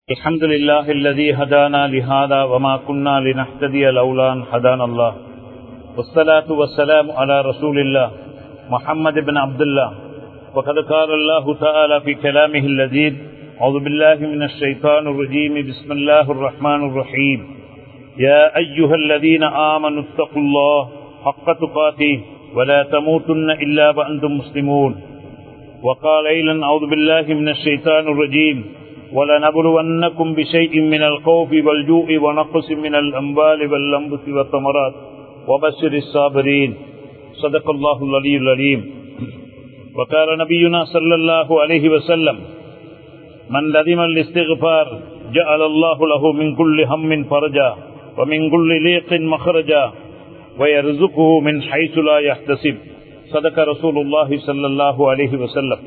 الحمد لله الذي هدانا لهذا وما كنا لنهتدي لولا أن هدانا الله والصلاة والسلام على رسول الله محمد بن عبد الله وقد قال الله تعالى في كلامه اللذيذ أعوذ بالله من الشيطان الرجيم بسم الله الرحمن الرحيم يا أيها الذين آمنوا اتقوا الله حق تقاته ولا تموتن إلا وأنتم مسلمون وقال أيضا أعوذ بالله من الشيطان الرجيم وَلَنَبْلُوَنَّكُمْ بِشَيْءٍ مِنَ الْخَوْفِ وَالْجُوعِ وَنَقْصٍ مِنَ الْأَمْوَالِ وَالْأَنْفُسِ وَالثَّمَرَاتِ وَبَشِّرِ الصَّابِرِينَ صدق الله العلي العليم. وقال نبينا صلى الله عليه وسلم من لزم الاستغفار جعل الله له من كل هم فرجا ومن كل ضيق مخرجا ويرزقه من حيث لا يحتسب صدق رسول الله صلى الله عليه وسلم.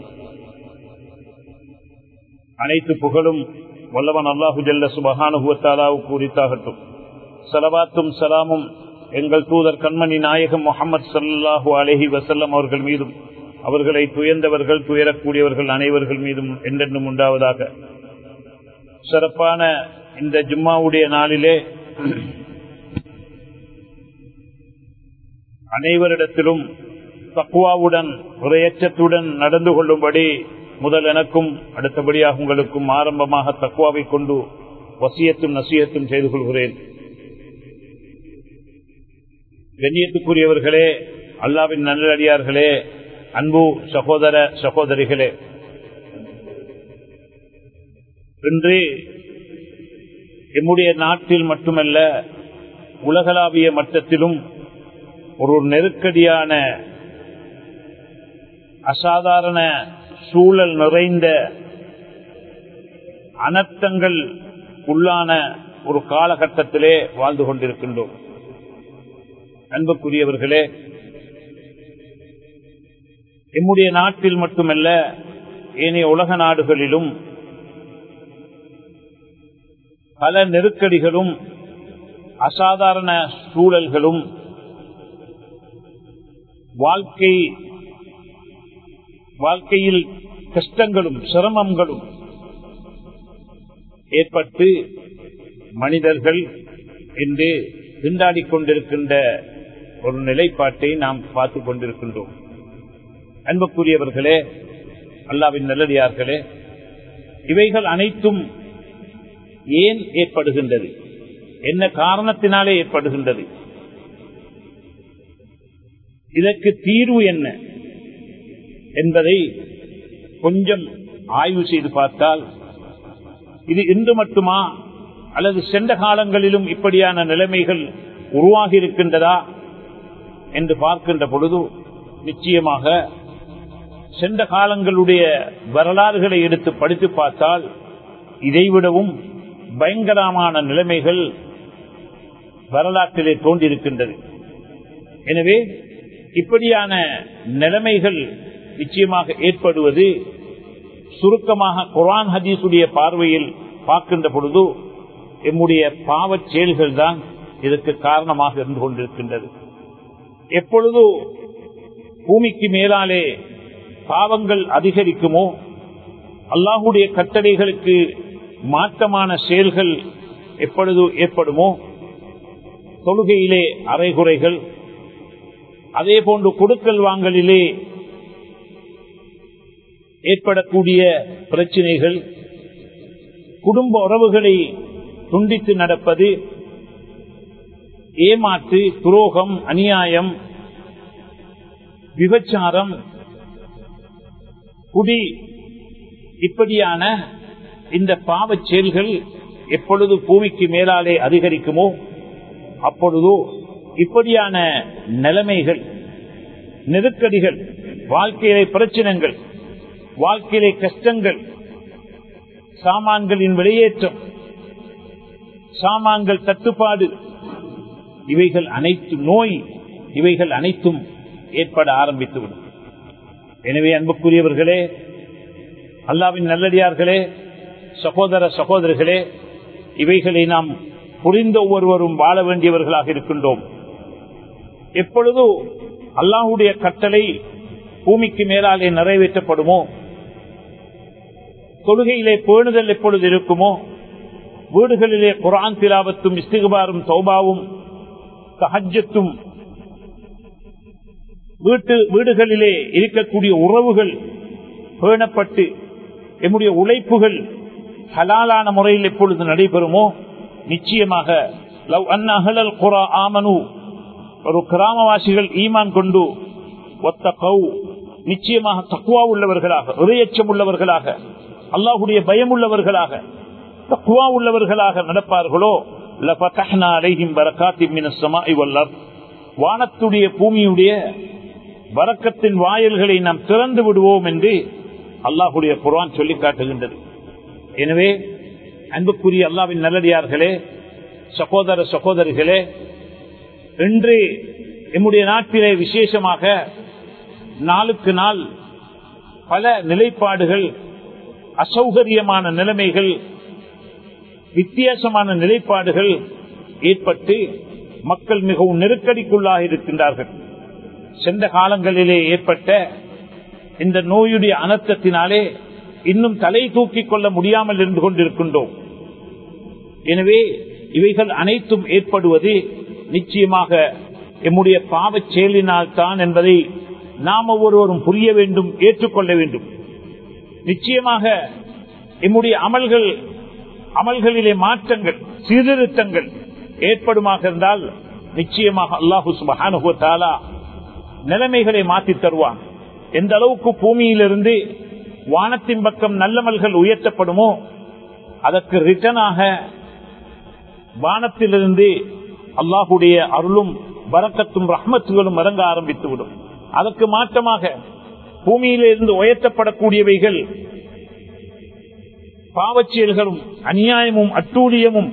அனைத்து புகழும் வல்லவன் அல்லாஹு ஜல்ல சுப்ஹானஹு வ தஆலாவுக்கு உரித்தாகட்டும். ஸலவாத்தும் ஸலாமும் எங்கள் தூதர் கண்மணி நாயகம் முஹம்மது ஸல்லல்லாஹு அலைஹி வஸல்லம் அவர்கள் மீதும் அவர்களை துயர்ந்தவர்கள் துயரக்கூடியவர்கள் அனைவர்கள் மீதும் என்றென்றும் உண்டாவதாக. சிறப்பான இந்த ஜும்மாவுடைய நாளிலே அனைவரிடத்திலும் தக்வாவுடன் இறையச்சத்துடன் நடந்து கொள்ளும்படி முதல் எனக்கும் அடுத்தபடியாக உங்களுக்கும் ஆரம்பமாக தக்வாவை கொண்டு வசியத்தும் நசியத்தும் செய்து கொள்கிறேன். கண்ணியத்துக்குரியவர்களே, அல்லாஹ்வின் நல்லடியார்களே, அன்பு சகோதர சகோதரிகளே, இன்று எம்முடைய நாட்டில் மட்டுமல்ல உலகளாவிய மட்டத்திலும் ஒரு நெருக்கடியான அசாதாரண சூழல் நிறைந்த அனர்த்தங்கள் உள்ளான ஒரு காலகட்டத்திலே வாழ்ந்து கொண்டிருக்கின்றோம். அன்புக்குரியவர்களே, எம்முடைய நாட்டில் மட்டுமல்ல ஏனைய உலக நாடுகளிலும் பல நெருக்கடிகளும் அசாதாரண சூழல்களும் வாழ்க்கையில் கஷ்டங்களும் சிரமங்களும் ஏற்பட்டு மனிதர்கள் என்று திண்டாடிக் கொண்டிருக்கின்ற ஒரு நிலைப்பாட்டை நாம் பார்த்துக் கொண்டிருக்கின்றோம். அன்புக்குரியவர்களே, அல்லாஹ்வின் நல்லடியார்களே, இவைகள் அனைத்தும் ஏன் ஏற்படுகின்றது? என்ன காரணத்தினாலே ஏற்படுகின்றது? இதற்கு தீர்வு என்ன என்பதை கொஞ்சம் ஆய்வு செய்து பார்த்தால், இது இன்று மட்டுமா அல்லது சென்ற காலங்களிலும் இப்படியான நிலைமைகள் உருவாகி இருக்கின்றதா என்று பார்க்கின்ற பொழுது நிச்சயமாக சென்ற காலங்களுடைய வரலாறுகளை எடுத்து படித்து பார்த்தால் இதைவிடவும் பயங்கரமான நிலைமைகள் வரலாற்றிலே தோன்றியிருக்கின்றது. எனவே இப்படியான நிலைமைகள் நிச்சயமாக ஏற்படுவது சுருக்கமாக குர்ஆன் ஹதீஸுடைய பார்வையில் பார்க்கின்ற பொழுது எம்முடைய பாவச் செயல்கள் தான் இதற்கு காரணமாக இருந்து கொண்டிருக்கின்றது. எப்பொழுது பூமிக்கு மேலாலே பாவங்கள் அதிகரிக்குமோ, அல்லாஹுடைய கட்டளைகளுக்கு மாற்றமான செயல்கள் எப்பொழுது ஏற்படுமோ, தொழுகையிலே அரைகுறைகள், அதே போன்று கொடுக்கல் வாங்கலிலே ஏற்படக்கூடிய பிரச்சனைகள், குடும்ப உறவுகளை துண்டித்து நடப்பது, ஏமாற்று, துரோகம், அநியாயம், விபச்சாரம், குடி, இப்படியான இந்த பாவச் செயல்கள் எப்பொழுது பூமிக்கு மேலாலே அதிகரிக்குமோ அப்பொழுதோ இப்படியான நிலைமைகள், நெருக்கடிகள், வாழ்க்கையிலே பிரச்சனைகள், வாழ்க்கையிலே கஷ்டங்கள், சாமான்களின் வெளியேற்றம், சாமான்கள் தட்டுப்பாடு, இவைகள் அனைத்தும் நோய், இவைகள் அனைத்தும் ஏற்பட ஆரம்பித்துவிடும். எனவே அன்புக்குரியவர்களே, அல்லாஹ்வின் நல்லடியார்களே, சகோதர சகோதரிகளே, இவைகளை நாம் புரிந்த ஒவ்வொருவரும் வாழ வேண்டியவர்களாக இருக்கின்றோம். எப்பொழுது அல்லாஹ்வுடைய கட்டளை பூமிக்கு மேலாலே நிறைவேற்றப்படுமோ, தொழுகையிலே பேணுதல் எப்பொழுது இருக்குமோ, வீடுகளிலே குர்ஆன் திலாவத்தும் இஸ்திக்பாரும் தௌபாவும் தஹஜ்ஜத்தும் வீடுகளிலே இருக்கக்கூடிய உறவுகள் பேணப்பட்டு நம்முடைய உழைப்புகள் ஹலாலான முறையில் எப்பொழுது நடைபெறுமோ நிச்சயமாக லவ் அன்ன அஹ்லல் குரா ஆமனு ஒரு கிராமவாசிகள் ஈமான் கொண்டு வத்தகவ் நிச்சயமாக தக்வா உள்ளவர்களாக இறையச்சம் உள்ளவர்களாக அல்லாஹ்வுடைய பயம் உள்ளவர்களாக தக்வா உள்ளவர்களாக நடப்பார்களோ லஃபதஹ்னா அலைஹிம் பரகாத்தின் மினஸ் ஸமாஇ வல் அர்த் வானத்துடைய பூமியுடைய பரக்கத்தின் வாயில்களை நாம் திறந்து விடுவோம் என்று அல்லாஹ்வுடைய குர்ஆன் சொல்லி காட்டுகின்றது. எனவே அன்புக்குரிய அல்லாஹ்வின் நல்லடியார்களே, சகோதர சகோதரிகளே, இன்று நம்முடைய நாட்டிலே விசேஷமாக நாளுக்கு நாள் பல நிலைப்பாடுகள், அசௌகரியமான நிலைமைகள், வித்தியாசமான நிலைப்பாடுகள் ஏற்பட்டு மக்கள் மிகவும் நெருக்கடிக்குள்ளாக இருக்கின்றார்கள். சென்ற காலங்களிலே ஏற்பட்ட இந்த நோயுடைய அனர்த்தத்தினாலே இன்னும் தலை தூக்கிக் கொள்ள முடியாமல் இருந்து கொண்டிருக்கின்றோம். எனவே இவைகள் அனைத்தும் ஏற்படுவது நிச்சயமாக எம்முடைய பாவச் செயலினால் தான் என்பதை நாம் ஒவ்வொருவரும் புரிய வேண்டும், ஏற்றுக்கொள்ள வேண்டும். நிச்சயமாக எம்முடைய அமல்களிலே மாற்றங்கள், சீர்திருத்தங்கள் ஏற்படுமாக இருந்தால் நிச்சயமாக அல்லாஹு சுப்ஹானஹு வ தஆலா நிலைமைகளை மாற்றி தருவான். எந்த அளவுக்கு பூமியிலிருந்து வானத்தின் பக்கம் நல்லமல்கள் உயர்த்தப்படுமோ அதற்கு ரிட்டனாக வானத்திலிருந்து அல்லாஹுடைய அருளும் பரக்கத்தும் ரஹ்மத்துகளும் இறங்க ஆரம்பித்துவிடும். அதற்கு மாற்றமாக பூமியிலிருந்து உயர்த்தப்படக்கூடியவைகள் பாவச்செயல்களும் அநியாயமும் அட்டூழியமும்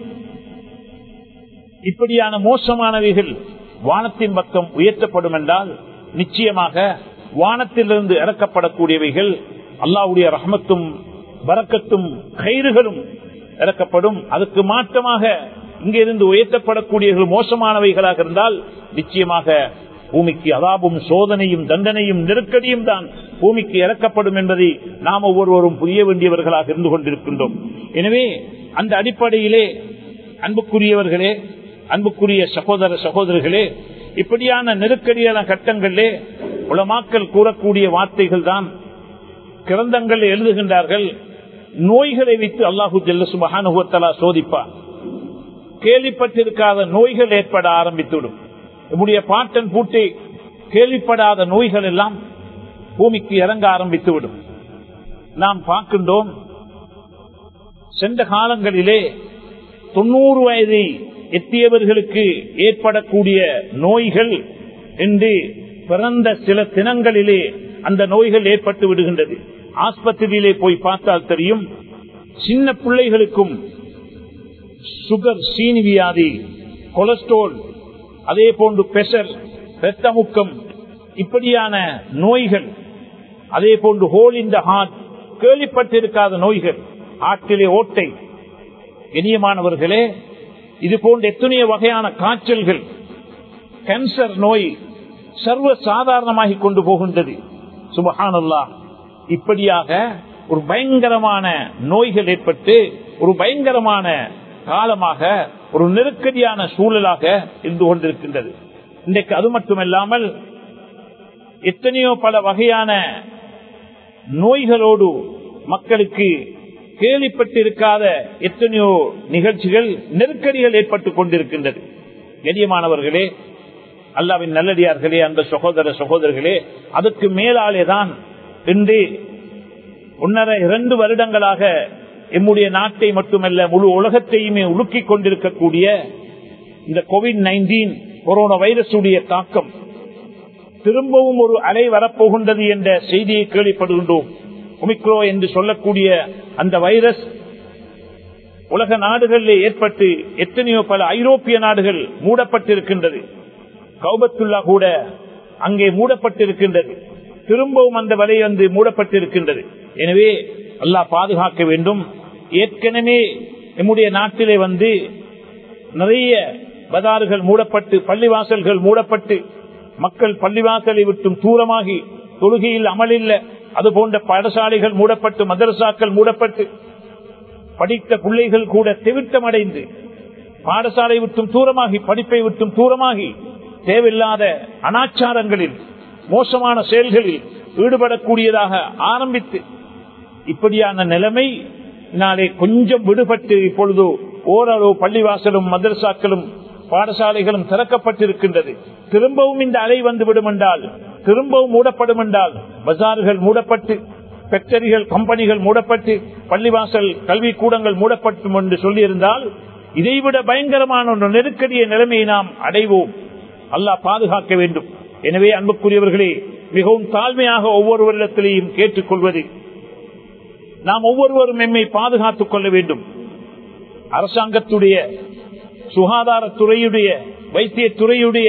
இப்படியான மோசமானவைகள் வானத்தின் பக்கம் உயர்த்தப்படும் என்றால் நிச்சயமாக வானத்திலிருந்து இறக்கப்படக்கூடியவைகள் அல்லாஹ்வுடைய ரஹ்மத்தும் பரக்கத்தும் கைறுகளும் இறக்கப்படும். அதுக்கு மாற்றமாக இங்கிருந்து உயர்த்தப்படக்கூடியவர்கள் மோசமானவைகளாக இருந்தால் நிச்சயமாக பூமிக்கு அதாபும் சோதனையும் தண்டனையும் நெருக்கடியும் தான் பூமிக்கு இறக்கப்படும் என்பதை நாம் ஒவ்வொருவரும் புரிய வேண்டியவர்களாக இருந்து கொண்டிருக்கின்றோம். எனவே அந்த அடிப்படையிலே அன்புக்குரியவர்களே, அன்புக்குரிய சகோதர சகோதரிகளே, இப்படியான நெருக்கடியான கட்டங்களிலே உலமாக்கள் கூறக்கூடிய வார்த்தைகள் தான் கிரந்தங்கள் எழுதுகின்றார்கள். நோய்களை வைத்து அல்லாஹு ஜல்ல சுப்ஹானஹு வ தஆலா சோதிப்பார். கேள்விப்பட்டிருக்காத நோய்கள் ஏற்பட ஆரம்பித்துவிடும். நம்முடைய பாட்டன் பூட்டை கேள்விப்படாத நோய்கள் எல்லாம் பூமிக்கு இறங்க ஆரம்பித்துவிடும். நாம் பார்க்கின்றோம், சென்ற காலங்களிலே 90 வயதை எத்தியவர்களுக்கு ஏற்படக்கூடிய நோய்கள் என்று பிறந்த சில தினங்களிலே அந்த நோய்கள் ஏற்பட்டு விடுகின்றது. ஆஸ்பத்திரியிலே போய் பார்த்தால் தெரியும், சின்ன பிள்ளைகளுக்கும் சுகர், சீனி வியாதி, கொலஸ்ட்ரால், அதே போன்று பிரஷர், இரத்தமுக்கம், இப்படியான நோய்கள், அதே போன்று ஹோல் இன் த ஹார்ட், கேள்விப்பட்டிருக்காத நோய்கள், ஆற்றிலே ஓட்டை. கண்ணியமானவர்களே, இது போன்ற எத்தனையோ வகையான காய்ச்சல்கள், கேன்சர் நோய் சர்வ சாதாரணமாகி கொண்டு போகின்றது. சுப்ஹானல்லாஹ். இப்படியாக ஒரு பயங்கரமான நோய்கள் ஏற்பட்டு ஒரு பயங்கரமான காலமாக, ஒரு நெருக்கடியான சூழலாக இருந்து கொண்டிருக்கின்றது. இன்றைக்கு அது மட்டுமல்லாமல் எத்தனையோ பல வகையான நோய்களோடு மக்களுக்கு கேள்விப்பட்டிருக்காத எத்தனையோ நிகழ்ச்சிகள், நெருக்கடிகள் ஏற்பட்டுக் கொண்டிருக்கின்றது. கண்ணியமானவர்களே, அல்லாஹ்வின் நல்லடியார்களே, அந்த சகோதர சகோதரர்களே, அதுக்கு மேலாலேதான் இன்று 1.5-2 வருடங்களாக எம்முடைய நாட்டை மட்டுமல்ல முழு உலகத்தையுமே உலுக்கிக் கொண்டிருக்கக்கூடிய இந்த கோவிட்-19 கொரோனா வைரசுடைய தாக்கம் திரும்பவும் ஒரு அலை வரப்போகின்றது என்ற செய்தியை கேள்விப்படுகின்றோம். ஒமிக்ரோ என்று சொல்லக்கூடிய அந்த வைரஸ் உலக நாடுகளில் ஏற்பட்டு எத்தனையோ பல ஐரோப்பிய நாடுகள் மூடப்பட்டிருக்கின்றது. கௌபத்துல்லா கூட அங்கே மூடப்பட்டிருக்கின்றது. திரும்பவும் அந்த வலை வந்து மூடப்பட்டிருக்கின்றது. எனவே அல்லாஹ் பாதுகாக்க வேண்டும். ஏற்கனவே நம்முடைய நாட்டிலே வந்து நிறைய பஜார்கள் மூடப்பட்டு, பள்ளிவாசல்கள் மூடப்பட்டு, மக்கள் பள்ளிவாசலை விட்டும் தூரமாகி தொழுகையில் அமலில்லை. அது போன்ற பாடசாலைகள் மூடப்பட்டு, மதரசாக்கள் மூடப்பட்டு, படித்த பிள்ளைகள் கூட திவிட்டமடைந்து பாடசாலை விட்டும் தூரமாகி படிப்பை விட்டும் தூரமாகி தேவையில்லாத அனாச்சாரங்களில் மோசமான செயல்களில் ஈடுபடக்கூடியதாக ஆரம்பித்து இப்படியான நிலைமை நாளே கொஞ்சம் விடுபட்டு இப்பொழுது ஓரளவு பள்ளிவாசலும் மதரசாக்களும் பாடசாலைகளும் திறக்கப்பட்டிருக்கின்றது. திரும்பவும் இந்த அலை வந்து விடும் என்றால், திரும்பவும் மூடப்படும் என்றால், பஜார்கள் மூடப்பட்டு ஃபேக்டரிகள் கம்பெனிகள் மூடப்பட்டு பள்ளிவாசல் கல்வி கூடங்கள் மூடப்படும் என்று சொல்லியிருந்தால் இதைவிட பயங்கரமான ஒரு நெருக்கடிய நிலைமையை நாம் அடைவோம். அல்லாஹ் பாதுகாக்க வேண்டும். எனவே அன்புக்குரியவர்களே, மிகவும் தாழ்மையாக ஒவ்வொருவரிடத்திலேயும் கேட்டுக்கொள்வது, நாம் ஒவ்வொருவரும் எம்மை பாதுகாத்துக் கொள்ள வேண்டும். அரசாங்கத்துடைய, சுகாதாரத்துறையுடைய, வைத்தியத்துறையுடைய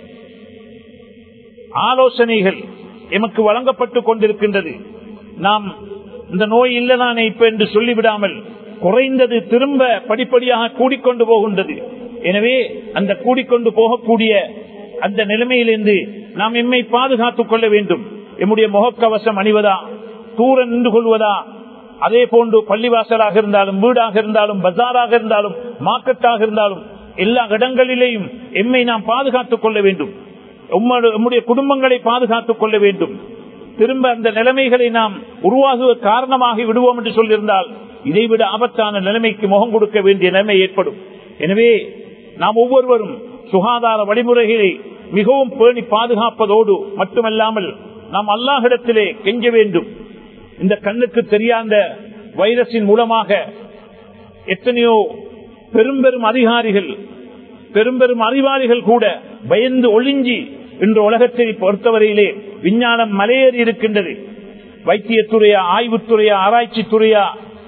ஆலோசனைகள் எமக்கு வழங்கப்பட்டுக் கொண்டிருக்கின்றது. நாம் இந்த நோய் இல்லைனானே இப்ப என்று சொல்லிவிடாமல் குறைந்தது திரும்ப படிப்படியாக கூடிக்கொண்டு போகின்றது. எனவே அந்த கூடிக்கொண்டு போகக்கூடிய அந்த நிலைமையிலிருந்து நாம் எம்மை பாதுகாத்துக் கொள்ள வேண்டும். எம்முடைய முகக்கவசம் அணிவதா, தூர நின்று கொள்வதா, அதே போன்று பள்ளிவாசலாக இருந்தாலும், வீடாக இருந்தாலும், பஜாராக இருந்தாலும், மார்க்கெட்டாக இருந்தாலும், எல்லா இடங்களிலேயும் எம்மை நாம் பாதுகாத்துக் கொள்ள வேண்டும். நம்முடைய குடும்பங்களை பாதுகாத்துக் கொள்ள வேண்டும். திரும்ப அந்த நிலைமைகளை நாம் உருவாகுவ காரணமாகி விடுவோம் என்று சொல்லியிருந்தால் இதைவிட ஆபத்தான நிலைமைக்கு முகம் கொடுக்க வேண்டிய நிலைமை ஏற்படும். எனவே நாம் ஒவ்வொருவரும் சுகாதார வழிமுறைகளை மிகவும் பேணி பாதுகாப்பதோடு மட்டுமல்லாமல் நாம் அல்லாஹ்விடத்திலே கெஞ்ச வேண்டும். இந்த கண்ணுக்கு தெரியாத வைரஸின் மூலமாக எத்தனையோ பெரும் அதிகாரிகள், பெரும் அறிவாளிகள் கூட பயந்து ஒளிஞ்சி இன்று உலகத்தை பொறுத்தவரையிலே விஞ்ஞானம் மலையேறி இருக்கின்றது. வைத்தியத்துறையா, ஆய்வுத்துறையா, ஆராய்ச்சி துறையா,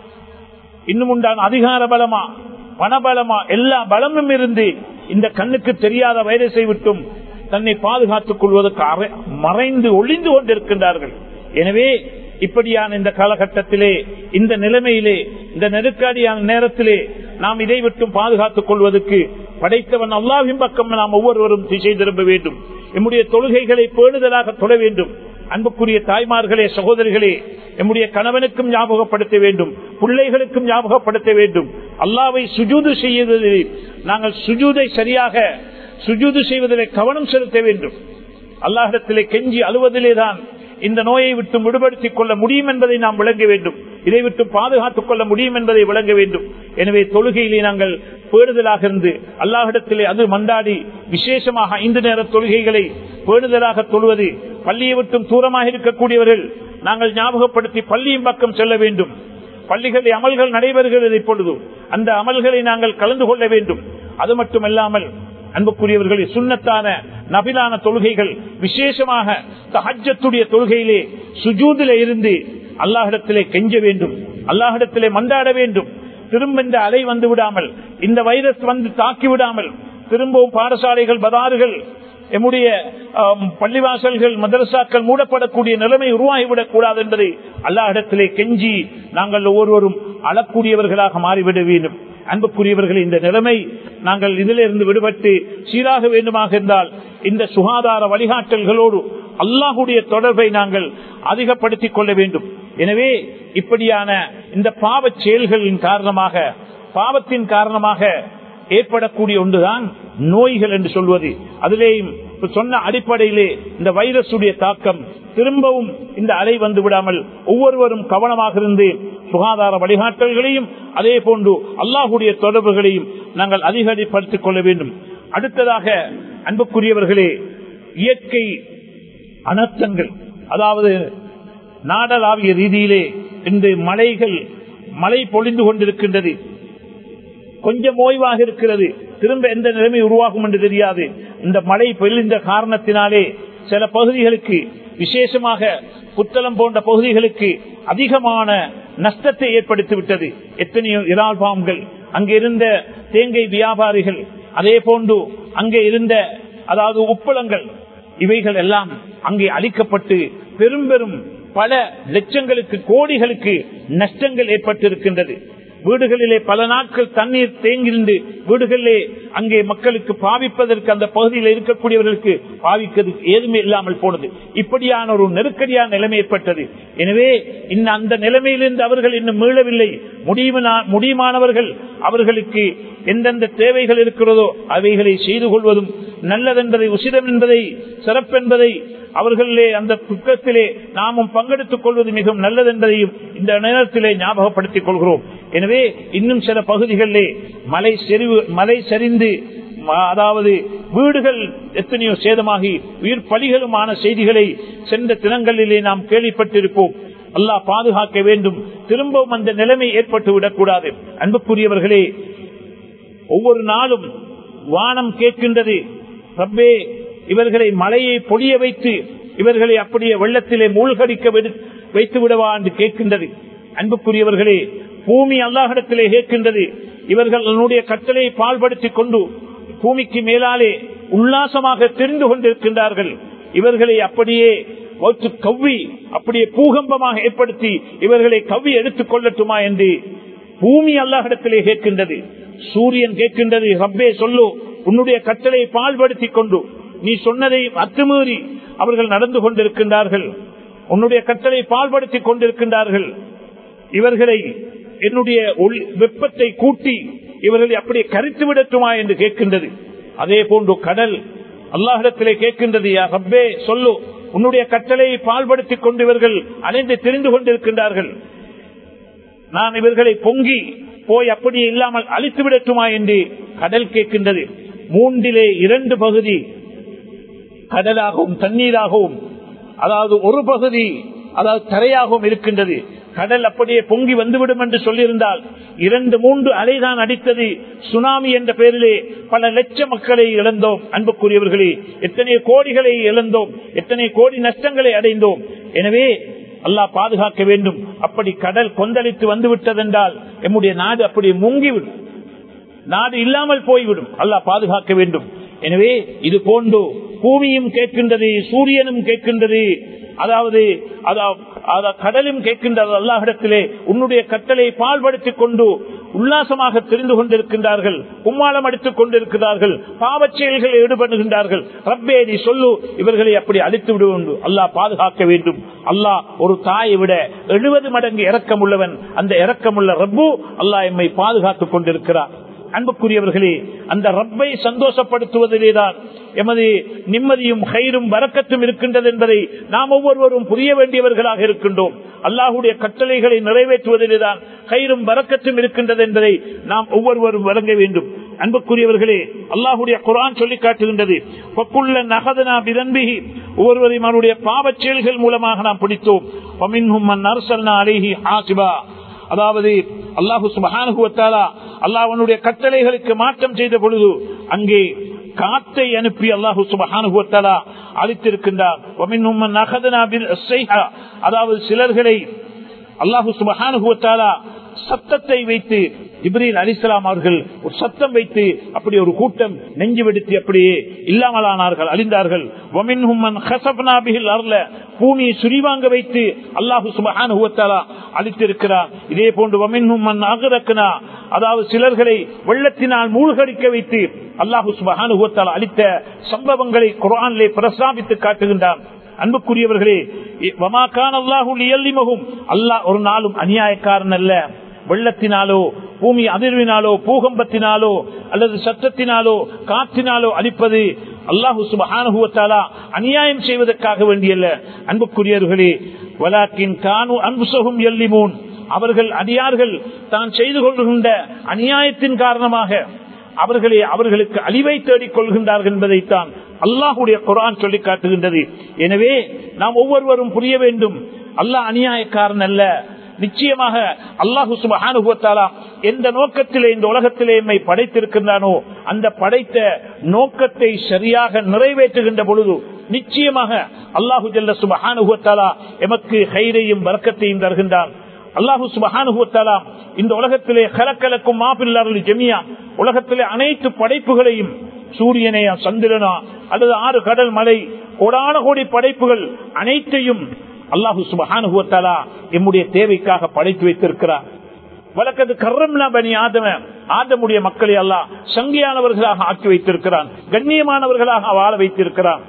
இன்னும் உண்டான அதிகார பலமா, பணபலமா, எல்லா பலமும் இருந்து இந்த கண்ணுக்கு தெரியாத வைரஸை விட்டும் தன்னை பாதுகாத்துக் கொள்வதற்கு மறைந்து ஒளிந்து கொண்டிருக்கின்றார்கள். எனவே இப்படியான இந்த காலகட்டத்திலே, இந்த நிலைமையிலே, இந்த நெருக்கடியான நேரத்திலே நாம் இதை விட்டும் பாதுகாத்துக் கொள்வதற்கு படைத்தவன் அல்லாஹ்வின் பக்கம் நாம் ஒவ்வொருவரும் திசை திரும்ப வேண்டும். நம்முடைய தொழுகைகளை பேணுதலாக தொட வேண்டும். அன்புக்குரிய தாய்மார்களே, சகோதரிகளே, நம்முடைய கணவனுக்கும் ஞாபகப்படுத்த வேண்டும், பிள்ளைகளுக்கும் ஞாபகப்படுத்த வேண்டும். அல்லாஹ்வை சுஜூது செய்வதில் நாங்கள் சுஜூதை சரியாக சுஜூது செய்வதிலே கவனம் செலுத்த வேண்டும். அல்லாஹ்விடத்திலே கெஞ்சி அழுவதிலேதான் இந்த நோயை விட்டு விடுபடுத்திக் கொள்ள முடியும் என்பதை நாம் விளங்க வேண்டும். இதை விட்டு பாதுகாத்துக் கொள்ள முடியும் என்பதை விளங்க வேண்டும். எனவே தொழுகையிலே நாங்கள் பேணுதலாக இருந்து அல்லாஹ்விடத்திலே அது மண்டாடி, விசேஷமாக 5 நேர தொழுகைகளை பேணுதலாக தொழுவது, பள்ளியை விட்டும் தூரமாக இருக்கக்கூடியவர்கள் நாங்கள் ஞாபகப்படுத்தி பள்ளியின் பக்கம் செல்ல வேண்டும். பள்ளிகளில் அமல்கள் நடைபெறுகிறது. இப்பொழுது அந்த அமல்களை நாங்கள் கலந்து கொள்ள வேண்டும். அது மட்டுமல்லாமல் அன்புக்குரியவர்களே, சுன்னத்தான நபிலான தொழுகைகள், விசேஷமாக தஹஜ்ஜத்துடைய தொழுகையிலே சுஜூதிலே இருந்து அல்லாஹ்விடத்திலே கெஞ்ச வேண்டும், அல்லாஹ்விடத்திலே மன்றாட வேண்டும். திரும்ப இந்த அலை வந்து விடாமல், இந்த வைரஸ் வந்து தாக்கி விடாமல், திரும்பவும் பாடசாலைகள், பதார்கள், எம்முடைய பள்ளிவாசல்கள், மதரசாக்கள் மூடப்படக்கூடிய நிலைமை உருவாகிவிடக் கூடாது என்பதை அல்லாஹ்விடத்திலே கெஞ்சி நாங்கள் ஒவ்வொருவரும் அழக்கூடியவர்களாக மாறிவிட வேண்டும். அன்புக்குரியவர்கள், இந்த நிலைமை நாங்கள் இதிலிருந்து விடுபட்டு சீராக வேண்டுமாக இருந்தால் இந்த சுகாதார வழிகாட்டல்களோடு அல்லாஹுடைய தொடர்பை நாங்கள் அதிகப்படுத்திக் கொள்ள வேண்டும். எனவே இப்படியான இந்த பாவச் செயல்களின் காரணமாக, பாவத்தின் காரணமாக ஏற்படக்கூடிய ஒன்றுதான் நோய்கள் என்று சொல்வது. அதிலேயும் சொன்ன அடிப்படையிலே இந்த வைரஸுடைய தாக்கம் திரும்பவும் இந்த அலை வந்து விடாமல் ஒவ்வொருவரும் கவனமாக இருந்து சுகாதார வழிகாட்டல்களையும் அதே போன்று அல்லாஹுடைய தொடர்புகளையும் நாங்கள் அதிகப்படுத்திக் கொள்ள வேண்டும். அடுத்ததாக அன்புக்குரியவர்களே, இயற்கை அனர்த்தங்கள், அதாவது நாடளாவிய ரீதியிலே இன்று மழை பொழிந்து கொண்டிருக்கின்றது. கொஞ்சம் ஓய்வாக இருக்கிறது, திரும்ப எந்த நிலைமை உருவாகும் என்று தெரியாது. இந்த மழை பொழிந்த காரணத்தினாலே சில பகுதிகளுக்கு, விசேஷமாக புத்தளம் போன்ற பகுதிகளுக்கு அதிகமான நஷ்டத்தை ஏற்படுத்திவிட்டது. எத்தனையோ இறால் பாம்புகள், அங்கே இருந்த தேங்கை வியாபாரிகள், அதே போன்று அங்கே இருந்த அதாவது உப்பளங்கள், இவைகள் எல்லாம் அங்கே அழிக்கப்பட்டு பெரும் பல லட்சங்களுக்கு, கோடிகளுக்கு நஷ்டங்கள் ஏற்பட்டிருக்கின்றது. வீடுகளிலே பல நாட்கள் தண்ணீர் தேங்கிருந்து வீடுகளிலே அங்கே மக்களுக்கு பாவிப்பதற்கு அந்த பகுதியில் இருக்கக்கூடியவர்களுக்கு பாவிக்கிறதுக்கு ஏதுமே இல்லாமல் போனது. இப்படியான ஒரு நெருக்கடியான நிலைமை ஏற்பட்டது. எனவே இன்னும் அந்த நிலைமையிலிருந்து அவர்கள் இன்னும் மீளவில்லை. முடியுமானவர்கள் அவர்களுக்கு எந்தெந்த தேவைகள் இருக்கிறதோ அவைகளை செய்து கொள்வதும் நல்லதென்பதை, உசிதம் என்பதை, சிறப்பென்பதை, அவர்களே அந்த துக்கத்திலே நாமும் பங்கெடுத்துக் கொள்வது மிகவும் நல்லது என்பதையும் இந்த நேரத்திலே ஞாபகப்படுத்திக் கொள்கிறோம். எனவே இன்னும் சில பகுதிகளிலே மலை சரிந்து, அதாவது வீடுகள் எத்தனையோ சேதமாகி உயிர் பலிகளுமான செய்திகளை சென்ற தினங்களிலே நாம் கேள்விப்பட்டிருப்போம். அல்லாஹ் பாதுகாக்க வேண்டும். திரும்பவும் அந்த நிலைமை ஏற்பட்டு விடக்கூடாது. அன்புக்குரியவர்களே, ஒவ்வொரு நாளும் வானம் கேட்கின்றது, ரப்பே இவர்களை மழையை பொழிய வைத்து இவர்களை அப்படியே வெள்ளத்திலே மூழ்கடிக்க வைத்து விடவா என்று கேட்கின்றது. அன்புக்குரியவர்களே, பூமி அல்லாஹ்விடத்திலே கேட்கின்றது. இவர்கள் தன்னுடைய கட்டளையை பால்படுத்திக் கொண்டு பூமிக்கு மேலாலே உல்லாசமாக தெரிந்து கொண்டிருக்கின்றார்கள். இவர்களை அப்படியே கவ்வி, அப்படியே பூகம்பமாக ஏற்படுத்தி இவர்களை கவ்வி எடுத்துக் கொள்ளட்டுமா என்று பூமி அல்லாஹ்விடத்திலே கேட்கின்றது. சூரியன் கேட்கின்றது, ரப்பே சொல்லு, உன்னுடைய கட்டளையை பால்படுத்திக் கொண்டு நீ சொன்னதை அத்துமீறி அவர்கள் நடந்து கொண்டிருக்கின்றார்கள். உன்னுடைய கட்டளை பால்படுத்திக் கொண்டிருக்கின்றார்கள். இவர்களை என்னுடைய வெப்பத்தை கூட்டி இவர்களை அப்படியே கரித்து விடட்டுமா என்று கேட்கின்றது. அதே போன்று கடல் அல்லாஹ்விடத்திலே கேட்கின்றது, யா ரப்பே சொல்லு, உன்னுடைய கட்டளையை பால்படுத்திக் கொண்டு இவர்கள் அலைந்து தெரிந்து கொண்டிருக்கின்றார்கள். நான் இவர்களை பொங்கி போய் அப்படியே இல்லாமல் அழித்து விடட்டுமா என்று கடல் கேட்கின்றது. 2/3 பகுதி கடலாகவும் தண்ணீராகவும், அதாவது ஒரு பகுதி அதாவது தரையாகவும் இருக்கின்றது. கடல் அப்படியே பொங்கி வந்துவிடும் என்று சொல்லியிருந்தால் 2-3 அலைதான் அடித்தது. சுனாமி என்ற பெயரிலே பல லட்சம் மக்களை இழந்தோம். அன்புக்குரியவர்களே, எத்தனை கோடிகளை இழந்தோம், எத்தனை கோடி நஷ்டங்களை அடைந்தோம். எனவே அல்லாஹ் பாதுகாக்க வேண்டும். அப்படி கடல் கொந்தளித்து வந்துவிட்டதென்றால் நம்முடைய நாடு அப்படியே முங்கிவிடும், நாடு இல்லாமல் போய்விடும். அல்லாஹ் பாதுகாக்க வேண்டும். எனவே இது போன்று பூமியும் கேட்கின்றது, சூரியனும் கேட்கின்றது, அதாவது கடலும் கேட்கின்றது அல்லாஹ்விடத்திலே உன்னுடைய கட்டளையை பால்படுத்திக் கொண்டு உல்லாசமாக தெரிந்து கொண்டிருக்கின்றார்கள், கும்மாளம் அடித்துக் கொண்டிருக்கிறார்கள், பாவச் செயல்களில் ஈடுபடுகின்றார்கள். ரப்பே நீ சொல்லு, இவர்களை அப்படி அழித்து விடுவது. அல்லாஹ் பாதுகாக்க வேண்டும். அல்லாஹ் ஒரு தாயை விட 70 மடங்கு இரக்கம் உள்ளவன். அந்த இரக்கமுள்ள ரப்பு அல்லாஹ் எம்மை பாதுகாத்துக் கொண்டிருக்கிறார். அன்புக்குரியவர்களே, அந்த ரப்பை சந்தோஷப்படுத்துவதிலேதான் எமது நிம்மதியும் கயிறும் வரக்கத்தும் இருக்கின்றது என்பதை நாம் ஒவ்வொருவரும் புரிய வேண்டியவர்களாக இருக்கின்றோம். அல்லாஹுடைய கட்டளைகளை நிறைவேற்றுவதிலேதான் கயிறும் வரக்கத்தும் இருக்கின்றது என்பதை நாம் ஒவ்வொருவரும் வழங்க வேண்டும். அன்புக்குரியவர்களே, அல்லாஹுடைய குர்ஆன் சொல்லி காட்டுகின்றது, ஒவ்வொருவரையும் அவருடைய பாவச் செயல்கள் மூலமாக நாம் பிடித்தோம். அதாவது அல்லாஹு சுப்ஹானஹு வ தஆலா அல்லாஹ்வுடைய கட்டளைகளுக்கு மாற்றம் செய்த பொழுது அங்கே காத்தை அனுப்பி அல்லாஹு சுப்ஹானஹு வ தஆலா அழித்திருக்கின்றார். அதாவது சிலர்களை அல்லாஹு சுப்ஹானஹு வ தஆலா சத்தத்தை வைத்து, ஜிப்ரீல் அலைஹிஸ்ஸலாம் அவர்கள் ஒரு சத்தம் வைத்து அப்படி ஒரு கூட்டம் நெஞ்சு வெடித்து அப்படியே இல்லாமலானார்கள், அழிந்தார்கள். பூமியை சுரிவாங்க வைத்து அல்லாஹு சுப்ஹானஹு வ தஆலா அழித்திருக்கிறார். இதே போன்று அதாவது சிலர்களை வெள்ளத்தினால் மூழ்கடிக்க வைத்து அல்லாஹு சுப்ஹானஹு வ தஆலா அழித்த சம்பவங்களை குர்ஆனிலே பிரஸ்தாபித்து காட்டுகின்றார். அன்புக்குரியவர்களே, வமா கான அல்லாஹு லியல்லிமஹும், அல்லாஹ் ஒரு நாளும் அநியாயக்காரன் அல்ல. வெள்ளத்தினாலோ, பூமி அதிர்வினாலோ, பூகம்பத்தினாலோ அல்லது சத்தத்தினாலோ, காற்றினாலோ அழிப்பது அல்லாஹு சுப்ஹானஹு வ தஆலா அநியாயம் செய்வதற்காக வேண்டியல்ல. அன்புக்குரியவர்களே, வலாக்கின் கானு அன்ஃபுஸஹும் யல்லிமூன், அவர்கள் அடியார்கள் தான் செய்து கொள்கின்ற அநியாயத்தின் காரணமாக அவர்களுக்கு அழிவை தேடிக் கொள்கின்றார்கள் என்பதைத்தான் அல்லாஹுடைய குர்ஆன் சொல்லி காட்டுகின்றது. எனவே நாம் ஒவ்வொருவரும் புரிய வேண்டும், அல்லாஹ் அநியாயக்காரன் அல்ல. நிச்சயமாக அல்லாஹு சுப்ஹானஹு வ தஆலா எந்த நோக்கத்திலே இந்த உலகத்திலே எம்மை படைத்திருக்கின்றானோ அந்த படைத்த நோக்கத்தை சரியாக நிறைவேற்றுகின்ற பொழுது நிச்சயமாக அல்லாஹு ஜல்ல சுப்ஹானஹு வ தஆலா எமக்கு கைரையும் பரக்கத்தையும் தருகின்றான். அல்லாஹு சுப்ஹானஹு வ தஆலா இந்த உலகத்திலே கலக்கலக்கும் மாபில் அர்லி ஜமியா, உலகத்திலே அனைத்து படைப்புகளையும், சூரியனையா, சந்திரனா அல்லது 6 கடல், மலை, கோடான கோடி படைப்புகள் அனைத்தையும் அல்லாஹு சுப்ஹானஹு வ தஆலா எம்முடைய தேவைக்காக படைத்து வைத்திருக்கிறார். வலக்கது கர்ரம்னா பனி ஆதம, ஆதமுடைய மக்களை அல்லாஹ் சங்கியானவர்களாக ஆக்கி வைத்திருக்கிறான், கண்ணியமானவர்களாக வாழ வைத்திருக்கிறான்.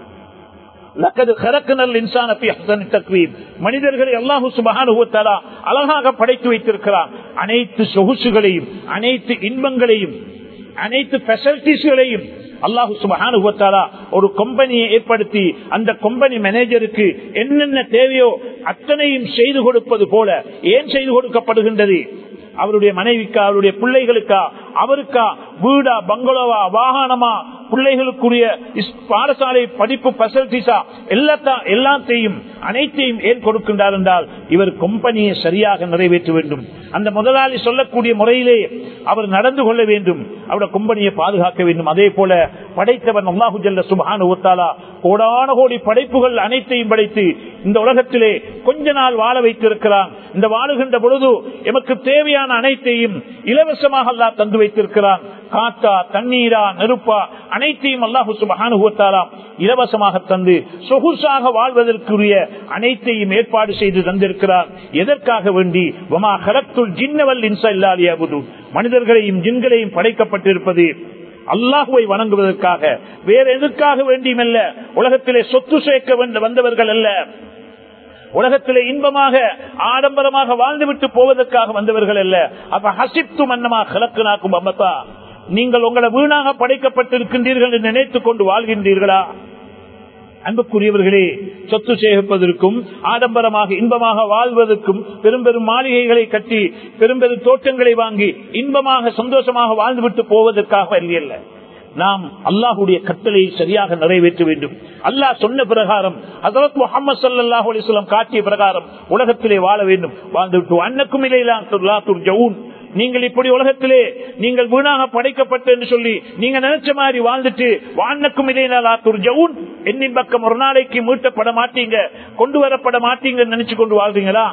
மனிதர்களை அல்லாஹு சுப்ஹானஹு வ தஆலா அழகாக படைத்து வைத்திருக்கிறான். அனைத்து சொகுசுகளையும், அனைத்து இன்பங்களையும், அனைத்து ஃபெசிலிட்டிஸ்களையும் அல்லாஹு சுப்ஹானஹு வ தஆலா ஒரு கம்பெனியை ஏற்படுத்தி அந்த கம்பெனி மேனேஜருக்கு என்னென்ன தேவையோ அத்தனையும் செய்து கொடுப்பது போல ஏன் செய்து கொடுக்கப்படுகின்றது? அவருடைய மனைவிக்கா, அவருடைய பிள்ளைகளுக்கா, அவருக்கா வீடா, பங்களோவா, வாகனமா, பிள்ளைகளுக்குரிய பாடசாலை படிப்பு ஃபெசிலிட்டிஸா, எல்லாத்தையும் அனைத்தையும் ஏன் கொடுக்கின்றார் என்றால் இவர் கம்பெனியை சரியாக நிறைவேற்ற வேண்டும். அந்த முதலாளி சொல்லக்கூடிய முறையிலே அவர் நடந்து கொள்ள வேண்டும், அவருடைய கம்பெனியை பாதுகாக்க வேண்டும். அதே போல படைத்தவன் அல்லாஹு ஜல்ல சுப்ஹானஹு வ தஆலா கோடான கோடி படைப்புகள் அனைத்தையும் படைத்து இந்த உலகத்திலே கொஞ்ச நாள் வாழ வைத்திருக்கிறான். இந்த வாழுகின்ற பொழுது எமக்கு தேவையான அனைத்தையும் இலவசமாக அல்லாஹ் தந்து வைத்திருக்கிறான். காத்தா, தண்ணீரா, நெருப்பா அனைத்தையும் அல்லாஹு சுப்ஹானஹு வ தஆலா இலவசமாக தந்து சொகுசாக வாழ்வதற்குரிய அனைத்தையும் ஏற்பாடு செய்து தந்திருக்கிறார். எதற்காக வேண்டி? வமா ஹலக்துல் ஜின்ன வல் இன்ஸ இல்லா லியஅ்புதூன், மனிதர்களையும் ஜின்களையும் படைக்கப்பட்டிருப்பது அல்லாஹுவை வணங்குவதற்காக, வேற எதற்காக வேண்டியுமல்ல. உலகத்திலே சொத்து சேர்க்க வந்தவர்கள் அல்ல, உலகத்திலே இன்பமாக ஆடம்பரமாக வாழ்ந்துவிட்டு போவதற்காக வந்தவர்கள் அல்ல. அப்ப ஹசிப்தும் அன்னமா ஹலக்னாக்கும் அமதா, நீங்கள் உங்களை வீணாக படைக்கப்பட்டிருக்கின்றீர்கள் என்று நினைத்துக் கொண்டு வாழ்கின்றீர்களா? அன்புக்குரியவர்களே, சொத்து சேர்ப்பதற்கும் ஆடம்பரமாக இன்பமாக வாழ்வதற்கும் பெரும் பெரும் மாளிகைகளை கட்டி பெரும் பெரும் தோட்டங்களை வாங்கி இன்பமாக சந்தோஷமாக வாழ்ந்துவிட்டு போவதற்காக அல்ல. நாம் அல்லாஹுடைய கட்டளையை சரியாக நிறைவேற்ற வேண்டும். அல்லாஹ் சொன்ன பிரகாரம், ஹஜ்ரத் முஹம்மது ஸல்லல்லாஹு அலைஹி வஸல்லம் காட்டிய பிரகாரம் உலகத்திலே வாழ வேண்டும். வாழ்ந்துவிட்டு அன்னக்கும் இலைலா துர்ஜஊன், நீங்கள் இப்படி உலகத்திலே நீங்கள் வீணாக படைக்கப்பட்டு என்று சொல்லி நீங்க நினைச்ச மாதிரி வாழ்ந்துட்டு வானக்கும் இலைலா துர்ஜஊன், என்னின் பக்கம் ஒரு நாளைக்கு மீட்டப்பட மாட்டீங்க, கொண்டு வரப்பட மாட்டீங்கன்னு நினைச்சு கொண்டு வாழ்றீங்களா?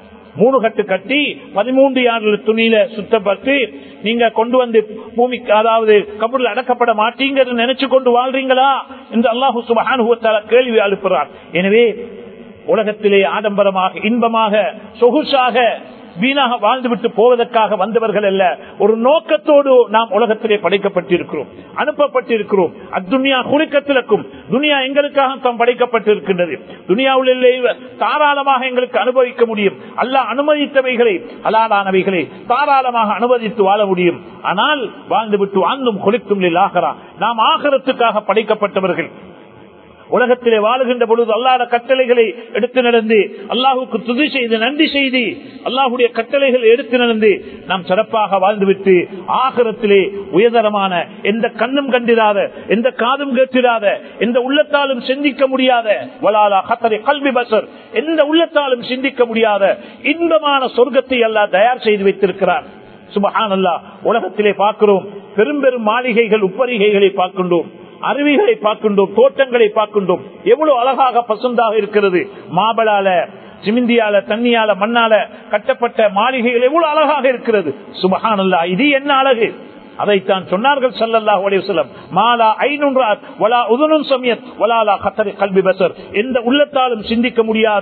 3 கட்டு கட்டி 13 யார்டு துணியில சுத்தப்பட்டு நீங்க கொண்டு வந்து பூமிக்கு, அதாவது கபூர்ல அடக்கப்பட மாட்டீங்கன்னு நினைச்சு கொண்டு வாழ்றீங்களா என்று அல்லாஹு சுப்ஹானஹு வ தஆலா கேள்வி எழுப்புறார். எனவே உலகத்திலே ஆடம்பரமாக இன்பமாக சொகுசாக வீணாக வாழ்ந்துவிட்டு போவதற்காக வந்தவர்கள் அல்ல. ஒரு நோக்கத்தோடு நாம் உலகத்திலே படைக்கப்பட்டிருக்கிறோம், அனுப்பப்பட்டிருக்கிறோம். அத்துன்யா குலிக்கத்திலக்கும், துனியா எங்களுக்காக தாம் படைக்கப்பட்டிருக்கின்றது. துனியாவிலே தாராளமாக எங்களுக்கு அனுபவிக்க முடியும். அல்லாஹ் அனுமதித்தவைகளை, ஹலாலானவைகளை தாராளமாக அனுமதித்து வாழ முடியும். ஆனால் வாழ்ந்துவிட்டு வாழ்ந்தும் குலிக்கும் லில்-ஆகிரா, நாம் ஆகிரத்துக்காக படைக்கப்பட்டவர்கள். உலகத்திலே வாழுகின்ற பொழுது அல்லாஹ்வுடைய கட்டளைகளை எடுத்து நடந்து, அல்லாஹுக்கு துதி செய்து நன்றி செய்து அல்லாஹுடைய கட்டளைகளை எடுத்து நடந்து நாம் சிறப்பாக வாழ்ந்துவிட்டு ஆகிரத்திலே உயர்தரமான, எந்த கண்ணும் கண்டிராத, எந்த காதும் கேட்டிராத, எந்த உள்ளத்தாலும் சிந்திக்க முடியாத, வலாலா கத்தரை கல்வி பசர், எந்த உள்ளத்தாலும் சிந்திக்க முடியாத இன்பமான சொர்க்கத்தை அல்லாஹ் தயார் செய்து வைத்திருக்கிறார். சுப்ஹானல்லாஹ். உலகத்திலே பார்க்கிறோம், பெரும் பெரும் மாளிகைகள், உப்பரிகைகளை பார்க்கின்றோம், அருவிகளை பார்க்கின்றோம், தோட்டங்களை பார்க்கின்றோம். எவ்வளவு அழகாக பசுந்தாக இருக்கிறது. மாபலால, சிமிந்தியால, தண்ணியால, மண்ணால கட்டப்பட்ட மாளிகைகள் எவ்வளவு அழகாக இருக்கிறது. சுப்ஹானல்லாஹ். இது என்ன அழகு! அதைத்தான் சொன்னார்கள் ஸல்லல்லாஹு அலைஹி வஸல்லம், மாலா ஐனுன் ரஅத் வலா உதுனுன் சமியத் வலா லா கத்தரி கல்பி பஸர், எந்த உள்ளத்தாலும் சிந்திக்க முடியாத,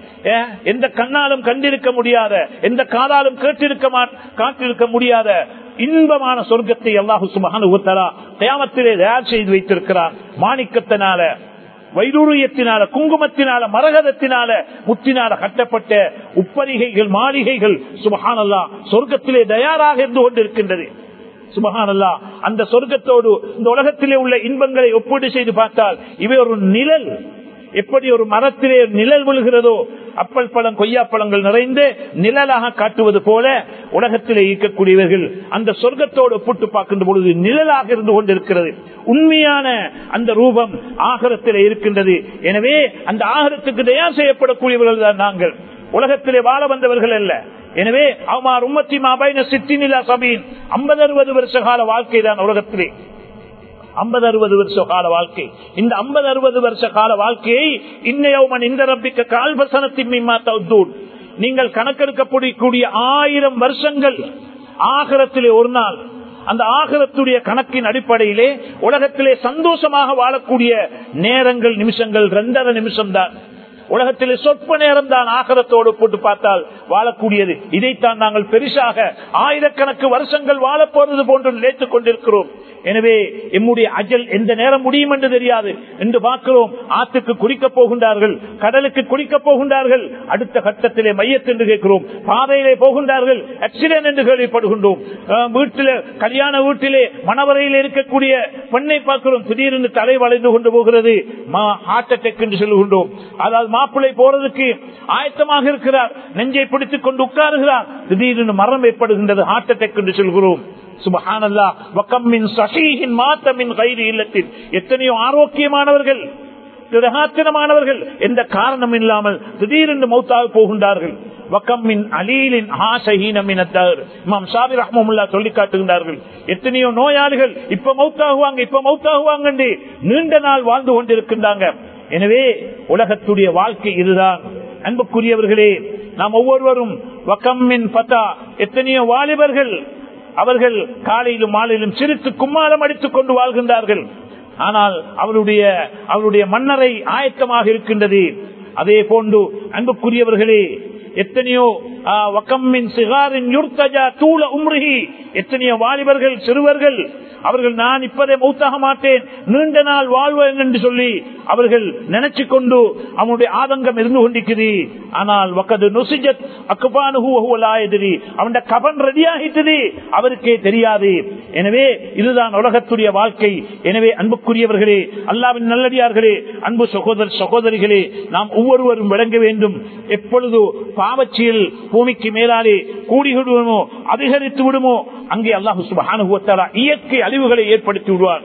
எந்த கண்ணாலும் கண்டிருக்க முடியாத, எந்த காதாலும் காட்டிருக்க முடியாத இன்பமான சொர்க்கத்தை அல்லாஹு சுப்ஹானஹு வ தஆலா கியாமத்திலே தயார் செய்து வைத்திருக்கிறான். மாணிக்கத்தினால, வைடூரியத்தினால, குங்குமத்தினால, மரகதத்தினால, முத்தினால கட்டப்பட்ட உப்பரிகைகள், மாளிகைகள் சுப்ஹானல்லாஹ் சொர்க்கத்திலே தயாராக இருந்து கொண்டிருக்கின்றது. சுப்ஹானல்லாஹ். அந்த சொர்க்கத்தோடு இந்த உலகத்திலே உள்ள இன்பங்களை ஒப்பீடு செய்து பார்த்தால் இவை ஒரு நிழல். எப்படி ஒரு மரத்திலே நிழல் விழுகிறதோ, அப்பல் பழம், கொய்யாப்பழங்கள் நிறைந்து நிழலாக காட்டுவது போல உலகத்திலே இருக்கக்கூடியவர்கள் அந்த சொர்க்கத்தோடு ஒப்பிட்டு பார்க்கின்ற பொழுது நிழலாக இருந்து கொண்டிருக்கிறது. உண்மையான அந்த ரூபம் ஆகிரத்திலே இருக்கின்றது. எனவே அந்த ஆகிரத்துக்கு தயார் செய்யப்படக்கூடியவர்கள் தான் நாங்கள், உலகத்திலே வாழ வந்தவர்கள் அல்ல. எனவே அவமார் உம்மத்தி மாபைன சித்தினிலா சபீன், 50-60 வருஷ கால வாழ்க்கை தான் உலகத்திலே. 50-60 வருஷ கால வாழ்க்கை. இந்த 50-60 வருஷ கால வாழ்க்கையை இன்னையவன் இந்த ரப்பிக்க கால்வசனத்தின் மீமா தௌதூன், நீங்கள் கணக்கெடுக்கக்கூடிய 1000 வருஷங்கள் ஆகிரத்திலே ஒரு நாள். அந்த ஆகிரத்துடைய கணக்கின் அடிப்படையிலே உலகத்திலே சந்தோஷமாக வாழக்கூடிய நேரங்கள், நிமிஷங்கள் 2.5 நிமிஷம் தான். உலகத்தில் சொற்ப நேரம் தான் ஆகிரத்தோடு போட்டு பார்த்தால் வாழக்கூடியது. இதைத்தான் நாங்கள் பெரிசாக ஆயிரக்கணக்கு வருஷங்கள் வாழப்போறது போன்று நினைத்துக் கொண்டிருக்கிறோம். எனவே எம்முடைய அஜல் எந்த நேரம் முடியும் என்று தெரியாது என்று பார்க்கிறோம். ஆற்றுக்கு குடிக்கப் போகின்றார்கள், கடலுக்கு குடிக்கப் போகின்றார்கள், அடுத்த கட்டத்திலே மையத் என்று கேட்கிறோம். பாதையிலே போகின்றார்கள், ஆக்சிடென்ட் என்று கேள்விப்படுகின்றோம். வீட்டிலே கல்யாண வீட்டிலே மணவரையில் இருக்கக்கூடிய பெண்ணை பார்க்கிறோம், திடீரென்று தலை வளைந்து கொண்டு போகிறது, ஹார்ட் அட்டாக் என்று சொல்லுகின்றோம். அதாவது மாப்பிள்ளை போறதுக்கு ஆயத்தமாக இருக்கிறார், நெஞ்சை பிடித்துக் கொண்டு உட்காருகிறார், திடீரென்று மரணம் ஏற்படுகின்றது, ஹார்ட் அட்டாக் என்று சொல்கிறோம். சுப்ஹானல்லாஹ். வகம் மின் ஸஹீஹின் மாத மின் கைரி இல்லத்தின், எத்தனையோ ஆரோக்கியமானவர்கள், திடகாத்திரமானவர்கள் எந்த காரணம் இல்லாமல் திடீரென்று மௌத்தாக போகின்றார்கள். வகம் மின் அலீலின் ஆஷஹீன மின் அத்தஹர், இமாம் ஷாஃபி ரஹ்மத்துல்லாஹி சொல்லி காட்டுகின்றார்கள், எத்தனையோ நோயாளிகள் இப்ப மௌத்தாகுவாங்க என்று நீண்ட நாள் வாழ்ந்து கொண்டிருக்கின்றாங்க. எனவே உலகத்துடைய வாழ்க்கை இதுதான். அன்புக்குரியவர்களே, நாம் ஒவ்வொருவரும் வகம் மின் பதா, எத்தனையோ வாலிபர்கள் அவர்கள் காலையிலும் மாலையிலும் சிரித்து கும்மாளம் அடித்துக் கொண்டு வாழ்கின்றார்கள். ஆனால் அவருடைய மன்னரை ஆயத்தமாக இருக்கின்றது. அதே போன்று அன்புக்குரியவர்களே, எத்தனையோ வகம்மின் சிகாரின் யுர்தஜா தூள உம்ரிஹி, எத்தனையோ வாலிபர்கள் சிறுவர்கள் அவர்கள் நான் இப்பதே மௌத்தாக மாட்டேன், நீண்ட நாள் வாழ்வேன் என்று சொல்லி அவர்கள் நினைச்சு கொண்டு அவனுடைய ஆதங்கம் இருந்து கொண்டிருக்கிறது. ஆனால் வகது நுசிஜத் அக்பானுஹு வஹுவ லா யத்ரி, அவனுடைய கபன் ரெடியாகிட்டது, அவருக்கே தெரியாது. எனவே இதுதான் உலகத்துடைய வாழ்க்கை. எனவே அன்புக்குரியவர்களே, அல்லாஹ்வின் நல்லடியார்களே, அன்பு சகோதரிகளே, நாம் ஒவ்வொருவரும் விளங்க வேண்டும். எப்பொழுது பாவச்சியில் பூமிக்கு மேலாலே கூடிவிடுமோ, அதிகரித்து விடுமோ, அங்கே அல்லாஹ் சுப்ஹானஹு வ தஆலா இயற்கை அழிவுகளை ஏற்படுத்தி விடுவார்.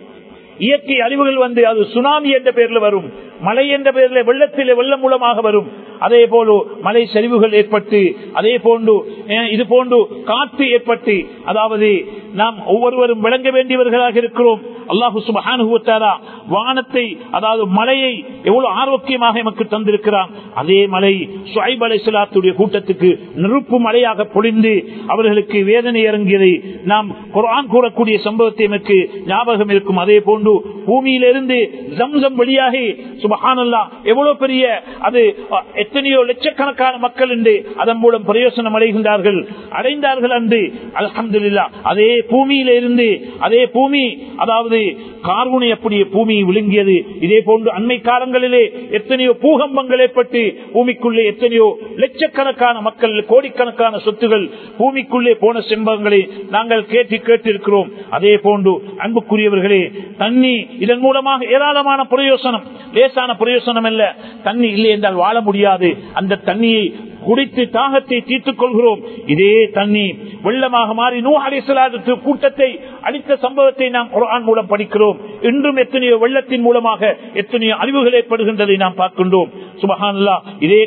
இயற்கை அழிவுகள் வந்து அது சுனாமி என்ற பெயரில் வரும், மழை என்ற பெயரில் வெள்ளத்திலே வெள்ளம் மூலமாக வரும். அதே போல மலை சரிவுகள் ஏற்பட்டு, அதே போன்று இது போன்று காற்று ஏற்பட்டு, அதாவது நாம் ஒவ்வொருவரும் விளங்க வேண்டியவர்களாக இருக்கிறோம். அல்லாஹ் சுப்ஹானஹு வ தஆலா வானத்தை, அதாவது மலையை எவ்வளவு ஆரோக்கியமாக நமக்கு தந்திருக்கிறான். அதே மலை ஷுஐப் அலைஹிஸ்ஸலாத்துடைய கூட்டத்துக்கு நெருப்பு மலையாக பொழிந்து அவர்களுக்கு வேதனை இறங்கியதை நாம் குர்ஆன் கூறக்கூடிய சம்பவத்தை நமக்கு ஞாபகம் இருக்கும். அதே போன்று பூமியிலிருந்து ஜம்சம் வெளியாகி சுப்ஹானல்லாஹ் எவ்வளவு பெரிய அது, எத்தனையோ லட்சக்கணக்கான மக்கள் என்று அதன் மூலம் பிரயோசனம் அடைந்தார்கள் என்று அல்ஹம்துலில்லாஹ். அதே பூமியில இருந்து, அதே பூமி, அதாவது கார்பனை அப்படியே பூமி விழுங்கியது. இதே போன்று அண்மை காலங்களிலே எத்தனையோ பூகம்பங்கள் ஏற்பட்டு பூமிக்குள்ளே எத்தனையோ லட்சக்கணக்கான மக்கள், கோடிக்கணக்கான சொத்துகள் பூமிக்குள்ளே போன சம்பவங்களை நாங்கள் கேட்டிருக்கிறோம். அதே போன்று அன்புக்குரியவர்களே, தண்ணி இதன் மூலமாக ஏராளமான பிரயோசனம், லேசான பிரயோசனம் அல்ல. தண்ணி இல்லை என்றால் வாழ முடியாது. அந்த தண்ணியை குடித்து தாகத்தை தீர்த்துக் கொள்கிறோம். இதே தண்ணி வெள்ளமாக மாறி நூஹ் அலைஹிஸ்ஸலாத்து கூட்டத்தை அழித்த சம்பவத்தை நாம் குர்ஆன் மூலம் படிக்கிறோம். இன்றும் எத்தனையோ வெள்ளத்தின் மூலமாக எத்தனையோ அழிவுகள் ஏற்படுகின்றதை நாம் பார்க்கின்றோம். சுப்ஹானல்லாஹ். இதே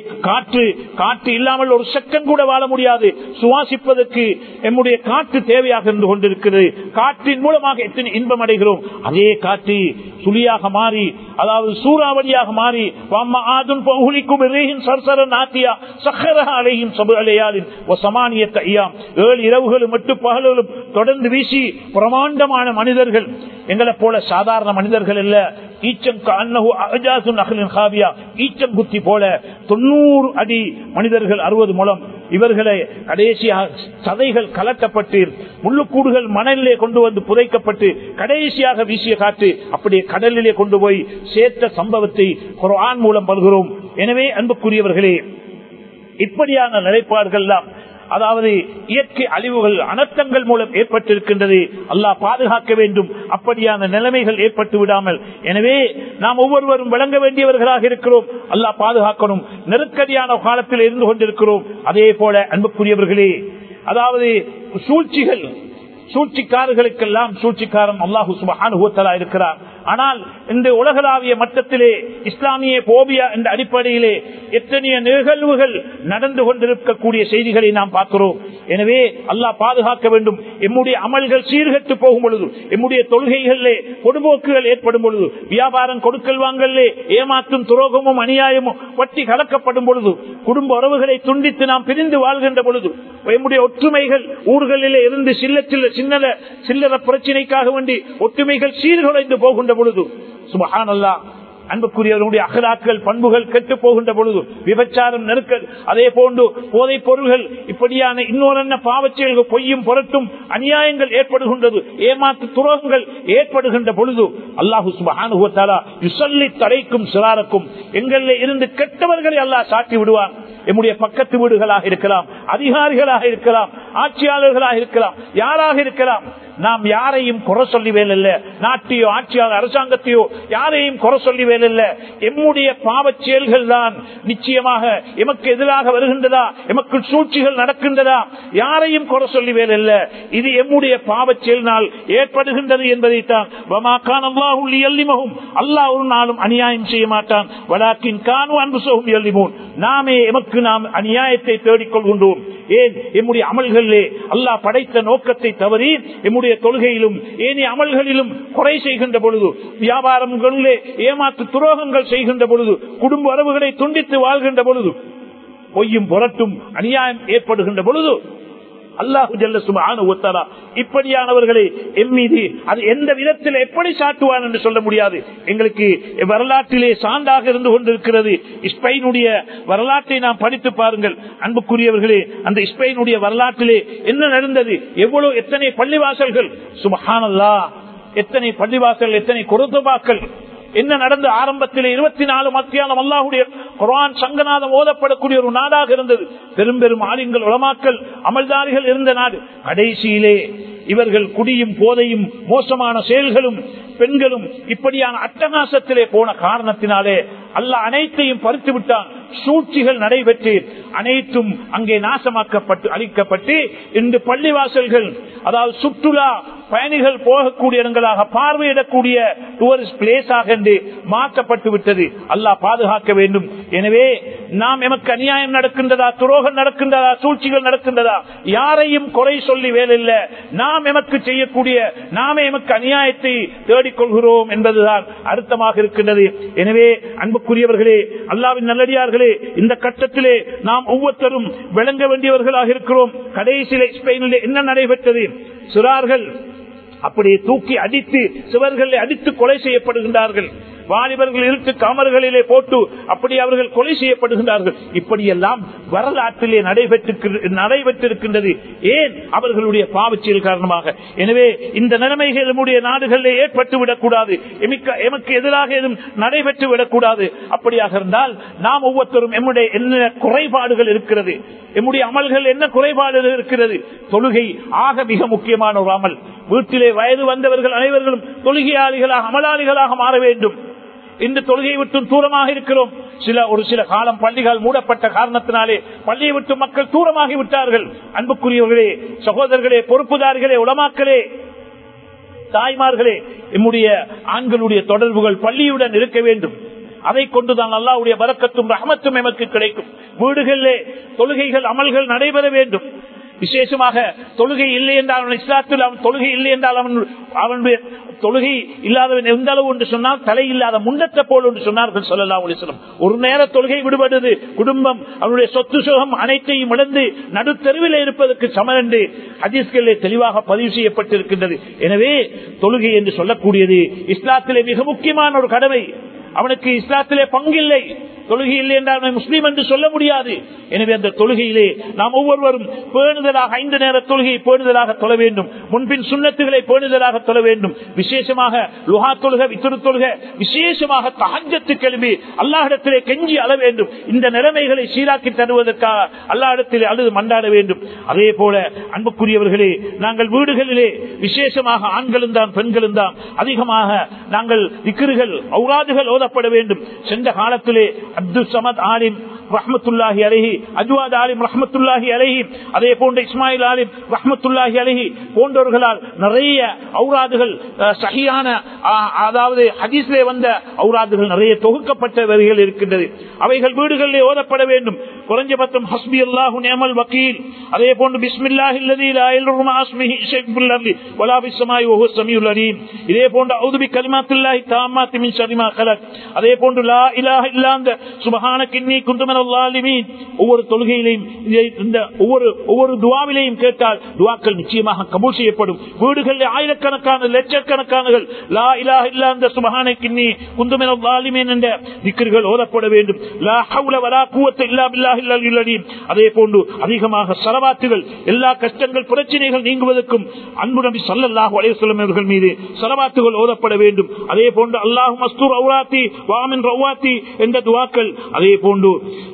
காற்று இல்லாமல் ஒரு செகண்ட் கூட வாழ முடியாது. சுவாசிப்பதற்கு நம்முடைய காற்று தேவையாக இருந்து கொண்டிருக்கிறது. காற்றின் மூலமாக எத்தனை இன்பம் அடைகிறோம். அதே காற்று சுழியாக மாறி, அதாவது சூறாவளியாக மாறி, இரவுகளும் எட்டு பகல்களும் தொடர்ந்து வீசி பிரமாண்டமான மனிதர்கள், எங்களை போல சாதாரண மனிதர்கள் அல்ல. ஈச்சம் குத்தி போல 90 அடி மனிதர்கள், 60 முழம். இவர்களை கடைசியாக சதைகள் கலட்டப்பட்டு முள்ளுக்கூடுகள் மணலிலே கொண்டு வந்து புதைக்கப்பட்டு கடைசியாக வீசிய காற்று அப்படியே கடலிலே கொண்டு போய் சேர்த்த சம்பவத்தை குர்ஆன் மூலம் பல்கிறோம். எனவே அன்புக்குரியவர்களே, இப்படியான நிலைப்பாடுகள் எல்லாம், அதாவது இயற்கை அழிவுகள், அனர்த்தங்கள் மூலம் ஏற்பட்டிருக்கின்றது. அல்லாஹ் பாதுகாக்க வேண்டும், அப்படியான நிலைமைகள் ஏற்பட்டு விடாமல். எனவே நாம் ஒவ்வொருவரும் விளங்க வேண்டியவர்களாக இருக்கிறோம். அல்லாஹ் பாதுகாக்கணும். நெருக்கடியான காலத்தில் இருந்து கொண்டிருக்கிறோம். அதே போல அன்புக்குரியவர்களே, அதாவது சூழ்ச்சிக்காரர்களுக்கெல்லாம் சூழ்ச்சிக்காரன் அல்லாஹ் சுப்ஹானஹு வ தஆலா இருக்கிறார். ஆனால் இந்த உலகளாவிய மட்டத்திலே இஸ்லாமிய போபியா என்ற அடிப்படையிலே எத்தனைய நிகழ்வுகள் நடந்து கொண்டிருக்கக்கூடிய செய்திகளை நாம் பார்க்கிறோம். எனவே அல்லாஹ் பாதுகாக்க வேண்டும். எம்முடைய அமல்கள் சீர்கட்டு போகும் பொழுது, எம்முடைய தொழுகைகளிலே கொடுபோக்குகள் ஏற்படும் பொழுது, வியாபாரம் கொடுக்கல் வாங்கலே ஏமாற்றும் துரோகமும் அநியாயமும் வட்டி கலக்கப்படும் பொழுது, குடும்ப உறவுகளை துண்டித்து நாம் பிரிந்து வாழ்கின்ற பொழுது, எம்முடைய ஒற்றுமைகள் ஊர்களிலே இருந்து சில்லற பிரச்சனைக்காக வேண்டி ஒற்றுமைகள் சீர்குலைந்து போகின்ற பொழுது, சுப்ஹானல்லாஹ், அன்புக்குரியவர்களுடைய அகலாக்கள் பண்புகள் கெட்டு போகின்ற பொழுது, விபச்சாரம், நெருக்கல், அதே போன்று போதைப் பொருள்கள், இப்படியான இன்னொரு பாவச்செயல்கள், பொய்யும் புரட்டும் அநியாயங்கள் ஏற்படுகின்றது, ஏமாற்று துரோகங்கள் ஏற்படுகின்ற பொழுது அல்லாஹு சுப்ஹானஹு வ தஆலா யுஸல்லி தலைக்கும் சிராரக்கும், எங்களில் இருந்து கெட்டவர்களை அல்லாஹ் சாட்டி விடுவான். நம்முடைய பக்கத்து வீடுகளாக இருக்கலாம், அதிகாரிகளாக இருக்கலாம், ஆட்சியாளர்களாக இருக்கலாம், யாராக இருக்கலாம். நாம் யாரையும் குறை சொல்லி வேலையில்ல, நாட்டையோ ஆட்சியாளர் அரசாங்கத்தையோ யாரையும் குறை சொல்லி வேலையில்ல. எம்முடைய பாவச் செயல்கள் தான் நிச்சயமாக எமக்கு எதிராக வருகின்றதா, எமக்கு சூழ்ச்சிகள் நடக்கின்றதா, யாரையும் குறை சொல்லி வேலையில்ல. இது எம்முடைய பாவச் செயலினால் ஏற்படுகின்றது என்பதைத்தான். அல்லாஹ் ஒரு நாளும் அநியாயம் செய்ய மாட்டான். வலாக்கின் கானு அன்புசோகும் யல்லிமூன், நாமே எமக்கு நாம் அநியாயத்தை தேடிக் கொள்கின்றோம். ஏன்? எம்முடைய அமல்களிலே அல்லாஹ் படைத்த நோக்கத்தை தவறி எம்முடைய தொழுகையிலும் ஏனைய அமல்களிலும் குறை செய்கின்ற பொழுது, வியாபாரங்களிலே ஏமாற்று துரோகங்கள் செய்கின்ற பொழுது, குடும்ப உறவுகளை துண்டித்து வாழ்கின்ற பொழுது, பொய்யும் புரட்டும் அநியாயம் ஏற்படுகின்ற பொழுது அல்லாஹு ஜல்ல சுப்ஹானஹு வ தஆலா இப்படியானவர்களை எம்மீது அது எந்த விதத்தில் எப்படி சாட்டுவான் என்று சொல்ல முடியாது. எங்களுக்கு வரலாற்றிலே சான்றாக இருந்து கொண்டிருக்கிறது. ஸ்பெயினுடைய வரலாற்றை நாம் படித்து பாருங்கள் அன்புக்குரியவர்களே. அந்த ஸ்பெயினுடைய வரலாற்றிலே என்ன நடந்தது, எவ்வளவு எத்தனை பள்ளிவாசல்கள், சுப்ஹானல்லாஹ், எத்தனை பள்ளிவாசல், எத்தனை குர்துபாக்கள், என்ன நடந்த ஆரம்பத்திலே 24 மத்தியானம் அல்லாஹ்வுடைய குர்ஆன் சங்கநாதம் ஓதப்படக்கூடிய ஒரு நாடாக இருந்தது. பெரும் பெரும் ஆலிம்கள், உலமாக்கள், அமல்தாரிகள் இருந்த நாடு. கடைசியிலே இவர்கள் குடியும் போதையும் மோசமான செயல்களும் பெண்களும் இப்படியான அட்டகாசத்திலே போன காரணத்தினாலே அல்லாஹ் அனைத்தையும் பறித்து விட்டான். சூழ்ச்சிகள் நடைபெற்று அனைத்தும் அங்கே நாசமாக்கப்பட்டு அழிக்கப்பட்டு இன்று பள்ளிவாசல்கள், அதாவது சுற்றுலா பயணிகள் போகக்கூடிய இடங்களாக, பார்வையிடக்கூடிய டூரிஸ்ட் பிளேஸாக என்று மாற்றப்பட்டு விட்டது. அல்லாஹ் பாதுகாக்க வேண்டும். எனவே நாம் எமக்கு அநியாயம் நடக்கின்றதா, துரோகம் நடக்கின்றதா, சூழ்ச்சிகள் நடக்கின்றதா, யாரையும் குறை சொல்லி வேலையில்லை. நாம் எமக்கு செய்யக்கூடிய, நாமே எமக்கு அநியாயத்தை தேடிக்கொள்கிறோம் என்பதுதான் அர்த்தமாக இருக்கின்றது. எனவே அன்புக்குரியவர்களே, அல்லாஹ்வின் நல்லடியார்களே, இந்த கட்டத்திலே நாம் ஒவ்வொருத்தரும் விளங்க வேண்டியவர்களாக இருக்கிறோம். கடைசியிலே ஸ்பெயினிலே என்ன நடைபெற்றது? சிறார்கள் அப்படியே தூக்கி அடித்து சிவர்களை அடித்து கொலை செய்யப்படுகின்றார்கள். வாலிபர்கள் இருட்டு காமர்களிலே போட்டு அப்படி அவர்கள் கொலை செய்யப்படுகின்றார்கள். இப்படியெல்லாம் வரலாற்றிலே நடைபெற்றிருக்கின்றது. ஏன்? அவர்களுடைய பாவச்செயல் காரணமாக. எனவே இந்த நிலைமைகள் நம்முடைய நாடுகளிலே ஏற்பட்டு விடக்கூடாது, எமக்கு எதிராக எதுவும் நடைபெற்று விடக்கூடாது. அப்படியாக இருந்தால் நாம் ஒவ்வொருத்தரும் எம்முடைய என்ன குறைபாடுகள் இருக்கிறது, எம்முடைய அமல்கள் என்ன குறைபாடுகள் இருக்கிறது. தொழுகை ஆக மிக முக்கியமான ஒரு அமல். வீட்டிலே வயது வந்தவர்கள் அனைவர்களும் தொழுகையாளிகளாக, அமலாளிகளாக மாற வேண்டும். இந்த தொழுகையை விட்டு தூரமாக இருக்கிறோம். ஒரு சில காலம் பள்ளிகள் மூடப்பட்ட காரணத்தினாலே பள்ளியை விட்டு மக்கள் தூரமாகி விட்டார்கள். அன்புக்குரியவர்களே, சகோதரர்களே, பொறுப்புதாரிகளே, உலமாக்களே, தாய்மார்களே, நம்முடைய ஆண்களுடைய தொடர்புகள் பள்ளியுடன் இருக்க வேண்டும். அதை கொண்டுதான் அல்லாஹ்வுடைய பரக்கத்தும் ரஹ்மத்தும் எமக்கு கிடைக்கும். வீடுகளிலே தொழுகைகள், அமல்கள் நடைபெற வேண்டும். விசேஷமாக தொழுகை இல்லை என்றால், இஸ்லாத்தில் அவன் தொழுகை இல்லை என்றால் அவனுடைய தொழுகை இல்லாதவன் எந்த அளவு என்று சொன்னால் தலை இல்லாத முன்னத்தை போல் என்று சொன்னார்கள் ஸல்லல்லாஹு அலைஹி வஸல்லம். ஒரு நேர தொழுகை விடுபடுது, குடும்பம் அவனுடைய சொத்து சுகம் அனைத்தையும் இழந்து நடுத்தெருவில் இருப்பதற்கு சமம் என்று ஹதீஸ்களிலே தெளிவாக பதிவு செய்யப்பட்டிருக்கின்றது. எனவே தொழுகை என்று சொல்லக்கூடியது இஸ்லாத்திலே மிக முக்கியமான ஒரு கடமை. அவனுக்கு இஸ்லாத்திலே பங்கில்லை. தொழுகை இல்லை என்றால் முஸ்லீம் என்று சொல்ல முடியாது. எனவே அந்த தொழுகையிலே நாம் ஒவ்வொருவரும் பேணுதலாக 5 நேர தொழுகையை பேணுதலாக தொழ வேண்டும். முன்பின் சுன்னத்துகளை பேணுதலாக தொழ வேண்டும். விசேஷமாக லுஹா தொழுகை, வித்ர் தொழுகை, விசேஷமாக தஹஜ்ஜத் கிளம்பி அல்லாஹ்விடத்திலே கெஞ்சி அழ வேண்டும். இந்த நிலைமைகளை சீராக்கி தருவதற்காக அல்லாஹ்விடத்திலே அழுது மன்றாட வேண்டும். அதே போல அன்புக்குரியவர்களே, நாங்கள் வீடுகளிலே விசேஷமாக ஆண்களும் தான் பெண்களும் தான் அதிகமாக நாங்கள் திக்ருகள், ஔராதுகள் ஓதப்பட வேண்டும். சென்ற காலத்திலே அப்துல் சமத் ஆலிம் ரஹ்மத்துல்லாஹி அலைஹி, அஜ்வாத் ஆலிம் ரஹ்மத்துல்லாஹி அலைஹி, அதே போன்ற இஸ்மாயில் ஆலிம் ரஹ்மத்துல்லாஹி அலைஹி போன்றவர்களால் நிறைய ஔராதுகள் சஹீஹான, அதாவது ஹதீஸிலே வந்த ஔராதுகள் நிறைய தொகுக்கப்பட்ட வரிகள் இருக்கின்றது. அவைகள் வீடுகளிலே ஓதப்பட வேண்டும். குறைஞ்சபட்சம் ஹஸ்பி அல்லாஹு நிஅமல் வக்கீல், அதே போன்று பிஸ்மில்லாஹில் லதீ லா இலாஹா இல்லா இஸ்மிஹி ஷைஃபுல் அர்லி வலா ஃபிஸ் ஸமாஇ வஹுவஸ் ஸமீஉல் அலீம். இதே போன்று அஊது பி கலிமாத்தில்லாஹி தாம்மாத்தி மின் ஷர்ரி மா கலக். அதே போன்று லா இலாஹா இல்லா அன்த சுப்ஹானக இன்னீ குன்து மினல் ஸாலிமீன். ஒவ்வொரு தொழுகையிலையும் இந்த ஒவ்வொரு துஆவிலையும் கேட்டால் துஆக்கள் நிச்சயமாக கபூல் செய்யப்படும். வீடுகளில் ஆயிரக்கணக்கான லட்சக்கணக்கானவர்கள் லா இலாஹா இல்லா அன்த சுப்ஹானக இன்னீ குன்து மினல் ஸாலிமீன் என்ற திக்ர்கள் ஓதப்பட வேண்டும். லா ஹவ்ல வலா குவத்த இல்லா பில்லாஹில் அலியுல் அலீம். அதே போன்று அதிகமாக ஸலவாத்துகள், எல்லா கஷ்டங்கள் பிரச்சனைகள் நீங்குவதற்கும் அன்பு நபி ஸல்லல்லாஹு அலைஹி வஸல்லம் அவர்கள் மீது ஸலவாத்துகள் ஓதப்பட வேண்டும். அதே போன்று அல்லாஹும்ம அஸ்துர் அவ்ராத்தி வ ஆமின் ரவாத்தி என்ற துஆக்கள், அதே போன்று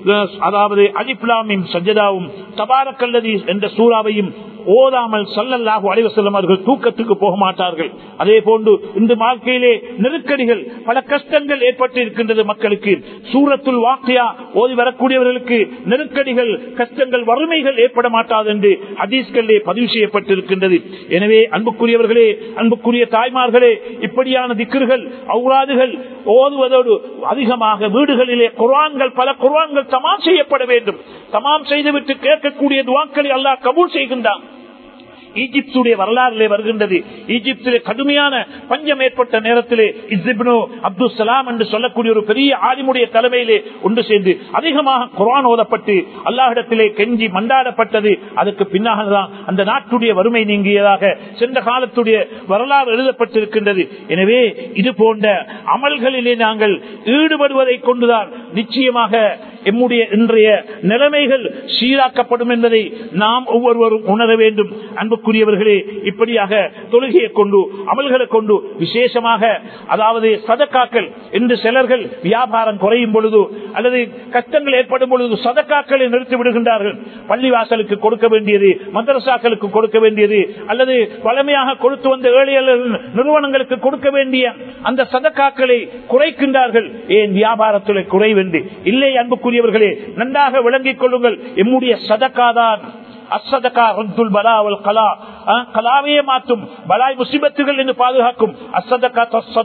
அதாவது அலிஃப் லாம் மீம் சஜ்தாவும் தபாரக்கல்லதி என்ற சூராவையும் ஓதாமல் ஸல்லல்லாஹு அலைஹி வஸல்லம் அவர்கள் தூக்கத்துக்கு போக மாட்டார்கள். அதே போன்று இந்த வாழ்க்கையிலே நெருக்கடிகள், பல கஷ்டங்கள் ஏற்பட்டு இருக்கின்றது மக்களுக்கு. சூரத்துல் வாக்கியா ஓதி வரக்கூடியவர்களுக்கு நெருக்கடிகள், கஷ்டங்கள், வறுமைகள் ஏற்பட மாட்டாது என்று ஹதீஸ்களிலே பதிவு செய்யப்பட்டிருக்கின்றது. எனவே அன்புக்குரியவர்களே, அன்புக்குரிய தாய்மார்களே, இப்படியான திக்ர்கள் அவுராதுகள் ஓதுவதோடு அதிகமாக வீடுகளிலே குர்ஆன்கள், பல குர்ஆன்கள் தமாம் செய்யப்பட வேண்டும். தமாம் செய்துவிட்டு கேட்கக்கூடிய துஆக்களை அல்லாஹ் கபூல் செய்கின்றான். ஈஜிப்துடைய வரலாறுலே வருகின்றது. ஈஜிப்திலே கடுமையான பஞ்சம் ஏற்பட்ட நேரத்திலே இப்னு அப்துல் சலாம் என்று சொல்லக்கூடிய ஒரு பெரிய ஆலிமுடைய தலைமையிலே ஒன்று சேர்ந்து அதிகமாக குர்ஆன் ஓதப்பட்டு அல்லாஹ்விடத்திலே கெஞ்சி மண்டாடப்பட்டது. அதுக்கு பின்னாக தான் அந்த நாட்டுடைய வறுமை நீங்கியதாக சென்ற காலத்துடைய வரலாறு எழுதப்பட்டிருக்கின்றது. எனவே இது போன்ற அமல்களிலே நாங்கள் ஈடுபடுவதை கொண்டுதான் நிச்சயமாக எம்முடைய இன்றைய நிலைமைகள் சீராக்கப்படும் என்பதை நாம் ஒவ்வொருவரும் உணர வேண்டும். அன்புக்குரியவர்களே, இப்படியாக தொழுகையை கொண்டு, அமல்களை கொண்டு, விசேஷமாக அதாவது சதக்காக்கள் என்று சிலர்கள் வியாபாரம் குறையும் பொழுது அல்லது கஷ்டங்கள் ஏற்படும் பொழுது சதக்காக்களை நிறுத்தி விடுகின்றார்கள். பள்ளிவாசலுக்கு கொடுக்க வேண்டியது, மதரசாக்களுக்கு கொடுக்க வேண்டியது, அல்லது பழமையாக கொடுத்து வந்த ஏழைகள் நிறுவனங்களுக்கு கொடுக்க வேண்டிய அந்த சதக்காக்களை குறைக்கின்றார்கள். ஏன் வியாபாரத்துறை குறைவென்று இல்லை. அன்புக்குரியவர்களே, நன்றாக விளங்கிக் கொள்ளுங்கள். எம்முடைய சதக்காதான் அஸ்ஸதகா ரத்துல் பலா வல் கலா, கலாவையே மாற்றும், பலாய் முஸிபத்துகள் என்று பாதுகாக்கும். அஸ்ஸதகா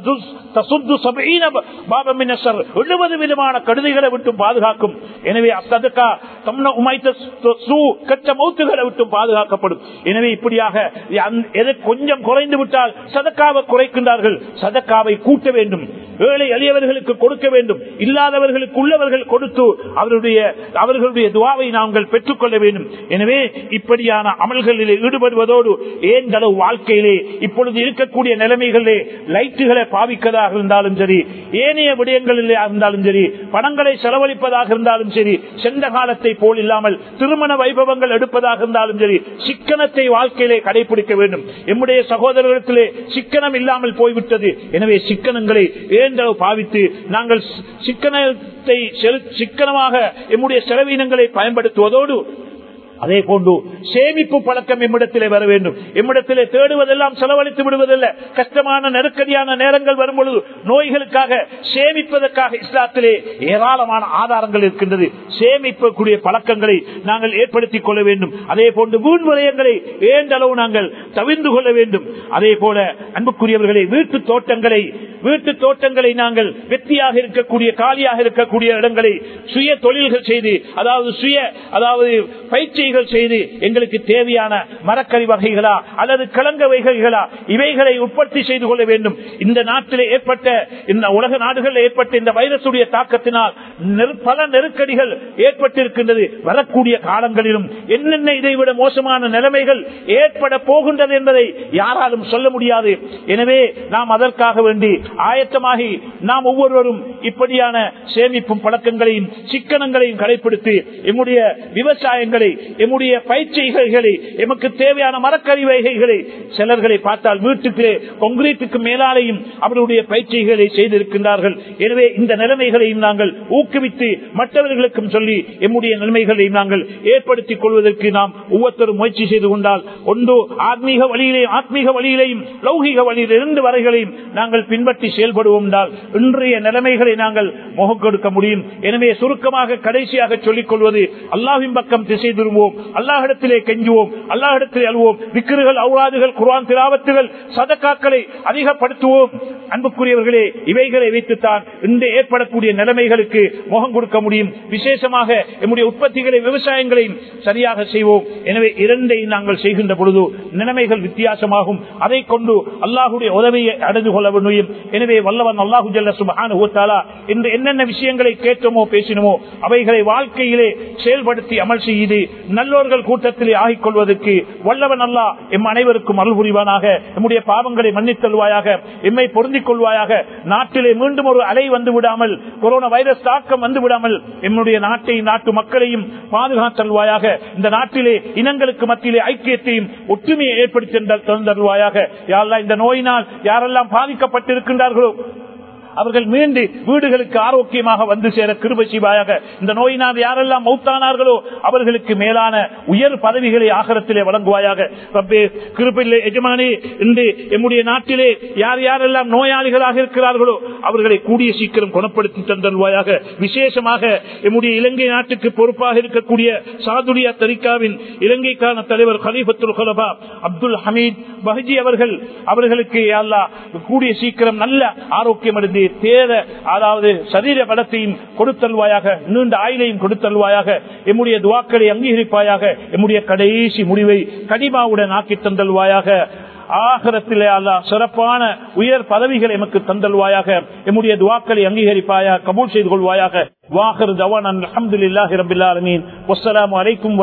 தசுத்து 70 பாபம் மின் ஷர், 70 விதமான கடுதைகளை விட்டு பாதுகாக்கும். எனவே அஸ்ஸதகா தம்ன உமைத சூ, கெட்ட மௌத்துகளை விட்டு பாதுகாக்கப்படும். எனவே இப்படியாக எதை கொஞ்சம் குறைந்து விட்டால் சதக்காவை குறைக்கின்றார்கள். சதக்காவை கூட்ட வேண்டும், ஏழை எளியவர்களுக்கு கொடுக்க வேண்டும், இல்லாதவர்களுக்கு உள்ளவர்கள் கொடுத்து அவர்களுடைய துஆவை நாங்கள் பெற்றுக்கொள்ள வேண்டும். எனவே இப்படியான அமல்களில் ஈடுபடுவதோடு ஏந்தளவு வாழ்க்கையிலே இப்பொழுது இருக்கக்கூடிய நிலைமைகளிலே லைட்டுகளை பாவிப்பதாக இருந்தாலும் சரி, ஏனைய விடயங்களிலே இருந்தாலும் சரி, பணங்களை செலவழிப்பதாக இருந்தாலும் சரி, சென்ற காலத்தை போல் இல்லாமல் திருமண வைபவங்கள் எடுப்பதாக இருந்தாலும் சரி, சிக்கனத்தை வாழ்க்கையிலே கடைபிடிக்க வேண்டும். எம்முடைய சகோதரர்களிடத்திலே சிக்கனம் இல்லாமல் போய்விட்டது. எனவே சிக்கனங்களை ஏந்தளவு பாவித்து நாங்கள் சிக்கனமாக எம்முடைய செலவினங்களை பயன்படுத்துவதோடு அதே போன்று சேமிப்பு பழக்கம் எம்மிடத்திலே வர வேண்டும். எம்மிடத்திலே தேடுவதெல்லாம் செலவழித்து விடுவதில்லை. கஷ்டமான நெருக்கடியான நேரங்கள் வரும்பொழுது நோய்களுக்காக சேமிப்பதற்காக இஸ்லாத்திலே ஏராளமான ஆதாரங்கள் இருக்கின்றது. சேமிக்கக்கூடிய பழக்கங்களை நாங்கள் ஏற்படுத்திக் கொள்ள வேண்டும். அதே போன்று வீண் விரயங்களை ஏண்டளவு நாங்கள் தவிர்த்து கொள்ள வேண்டும். அதே போல அன்புக்குரியவர்களை, வீட்டு தோட்டங்களை நாங்கள் வெற்றியாக இருக்கக்கூடிய, காலியாக இருக்கக்கூடிய இடங்களை சுய தொழில்கள் செய்து, அதாவது பயிற்சிகள் செய்து எங்களுக்கு தேவையான மரக்கறி வகைகளா அல்லது கிழங்கு வகைகளா இவைகளை உற்பத்தி செய்து கொள்ள வேண்டும். இந்த நாட்டிலே ஏற்பட்ட, இந்த உலக நாடுகளில் ஏற்பட்ட இந்த வைரசுடைய தாக்கத்தினால் பல நெருக்கடிகள் ஏற்பட்டிருக்கின்றது. வரக்கூடிய காலங்களிலும் என்னென்ன இதைவிட மோசமான நிலைமைகள் ஏற்பட போகின்றது என்பதை யாராலும் சொல்ல முடியாது. எனவே நாம் அதற்காக வேண்டி ஆயத்தமாகி நாம் ஒவ்வொருவரும் இப்படியான சேமிப்பும் பழக்கங்களையும் சிக்கனங்களையும் கடைபிடித்து எம்முடைய விவசாயங்களை, எம்முடைய பயிற்சிகளை, எமக்கு தேவையான மரக்கறி வகைகளை, சிலர்களை பார்த்தால் வீட்டுக்கு கான்கிரீட்டுக்கு மேலாலையும் அவருடைய பயிற்சிகளை செய்திருக்கின்றார்கள். எனவே இந்த நிலைமைகளையும் நாங்கள் ஊக்குவித்து மற்றவர்களுக்கும் சொல்லி எம்முடைய நிலைமைகளையும் நாங்கள் ஏற்படுத்திக் கொள்வதற்கு நாம் ஒவ்வொருத்தரும் முயற்சி செய்து கொண்டால் ஒன்று ஆத்மீக வழியிலேயும் லௌகிக வழியில் 2 வரைகளையும் நாங்கள் பின்பற்றி செயல்படுத்தி செயல்படுவோம் என்றால் இன்றைய நிலைமைகளை நாங்கள் முகம் கொடுக்க முடியும். எனவே சுருக்கமாக கடைசியாக சொல்லிக் கொள்வது, அல்லாஹ்வின் பக்கம் திசை திரும்புவோம், அல்லாஹ்விடத்திலே கெஞ்சுவோம், அல்லாஹ்விடத்திலே அழுவோம். விக்ருகள், ஔராதுகள், குர்ஆன் திலாவத்துகள், சதகாக்களை அதிகப்படுத்துவோம். அன்புக்குரியவர்களே, இவைகளை வைத்துத்தான் இன்று ஏற்படக்கூடிய நிலைமைகளுக்கு முகம் கொடுக்க முடியும். விசேஷமாக நம்முடைய உற்பத்திகளை, விவசாயங்களையும் சரியாக செய்வோம். எனவே இரண்டை நாங்கள் செய்கின்ற பொழுது நிலைமைகள் வித்தியாசமாகும். அதை கொண்டு அல்லாஹுடைய உதவியை அடைந்து கொள்ள முடியும். எனவே வல்லவன் அல்லாஹு ஜல்ல சுப்ஹானஹு வ தஆலா இன்று என்னென்ன விஷயங்களை கேட்டோமோ பேசினோமோ அவைகளை வாழ்க்கையிலே செயல்படுத்தி அமல் செய்து நல்லோர்கள் கூட்டத்திலே ஆகிக் கொள்வதற்கு வல்லவன் அல்லாஹ் எம் அனைவருக்கும் அருள் புரிவானாக. நம்முடைய பாவங்களை மன்னித்தல்வாயாக, எம்மை பொருந்திக் கொள்வாயாக. நாட்டிலே மீண்டும் ஒரு அலை வந்து விடாமல், கொரோனா வைரஸ் தாக்கம் வந்து விடாமல் எம்முடைய நாட்டை, நாட்டு மக்களையும் பாதுகாத்தல்வாயாக. இந்த நாட்டிலே இனங்களுக்கு மத்தியிலே ஐக்கியத்தையும் ஒற்றுமையை ஏற்படுத்தி தந்தல்வாயாக. யா அல்லாஹ், இந்த நோயினால் யாரெல்லாம் பாதிக்கப்பட்டிருக்கின்றார்களோ அவர்கள் மீண்டு வீடுகளுக்கு ஆரோக்கியமாக வந்து சேர கிருபை செய்வாயாக. இந்த நோயினால் யாரெல்லாம் மௌத்தானார்களோ அவர்களுக்கு மேலான உயர் பதவிகளை ஆகரத்திலே வழங்குவாயாக. ரப்பே கிருபையிலே எஜமானே, இன்று எம்முடைய நாட்டிலே யார் யாரெல்லாம் நோயாளிகளாக இருக்கிறார்களோ அவர்களை கூடிய சீக்கிரம் குணப்படுத்தி தந்தல்வாயாக. விசேஷமாக எம்முடைய இலங்கை நாட்டுக்கு பொறுப்பாக இருக்கக்கூடிய சாதுரியா தரிகாவின் இலங்கைக்கான தலைவர் கலீஃபத்துல் குலபா அப்துல் ஹமீத் பஹஜி அவர்களுக்கு யா அல்லாஹ் கூடிய சீக்கிரம் நல்ல ஆரோக்கியம் அடைந்து தேர, அதாவது சரீர பலத்தையும் கொடுத்தல்வாயாக, நீண்ட ஆயுளையும் கொடுத்தல்வாயாக. எம்முடைய துவாக்களை அங்கீகரிப்பாயாக. எம்முடைய கடைசி முடிவை கடிமாவுடன் ஆக்கி தந்தல்வாயாக. ஆகிரத்திலே அல்லாஹ் சிறப்பான உயர் பதவிகளை எமக்கு தந்தல்வாயாக. எம்முடைய துவாக்களை அங்கீகரிப்பாயாக, கபூல் செய்து கொள்வாயாக. வாஹிர் தவானா அல்ஹம்துலில்லாஹி ரப்பில் ஆலமீன். வஸ்ஸலாமு அலைக்கும்.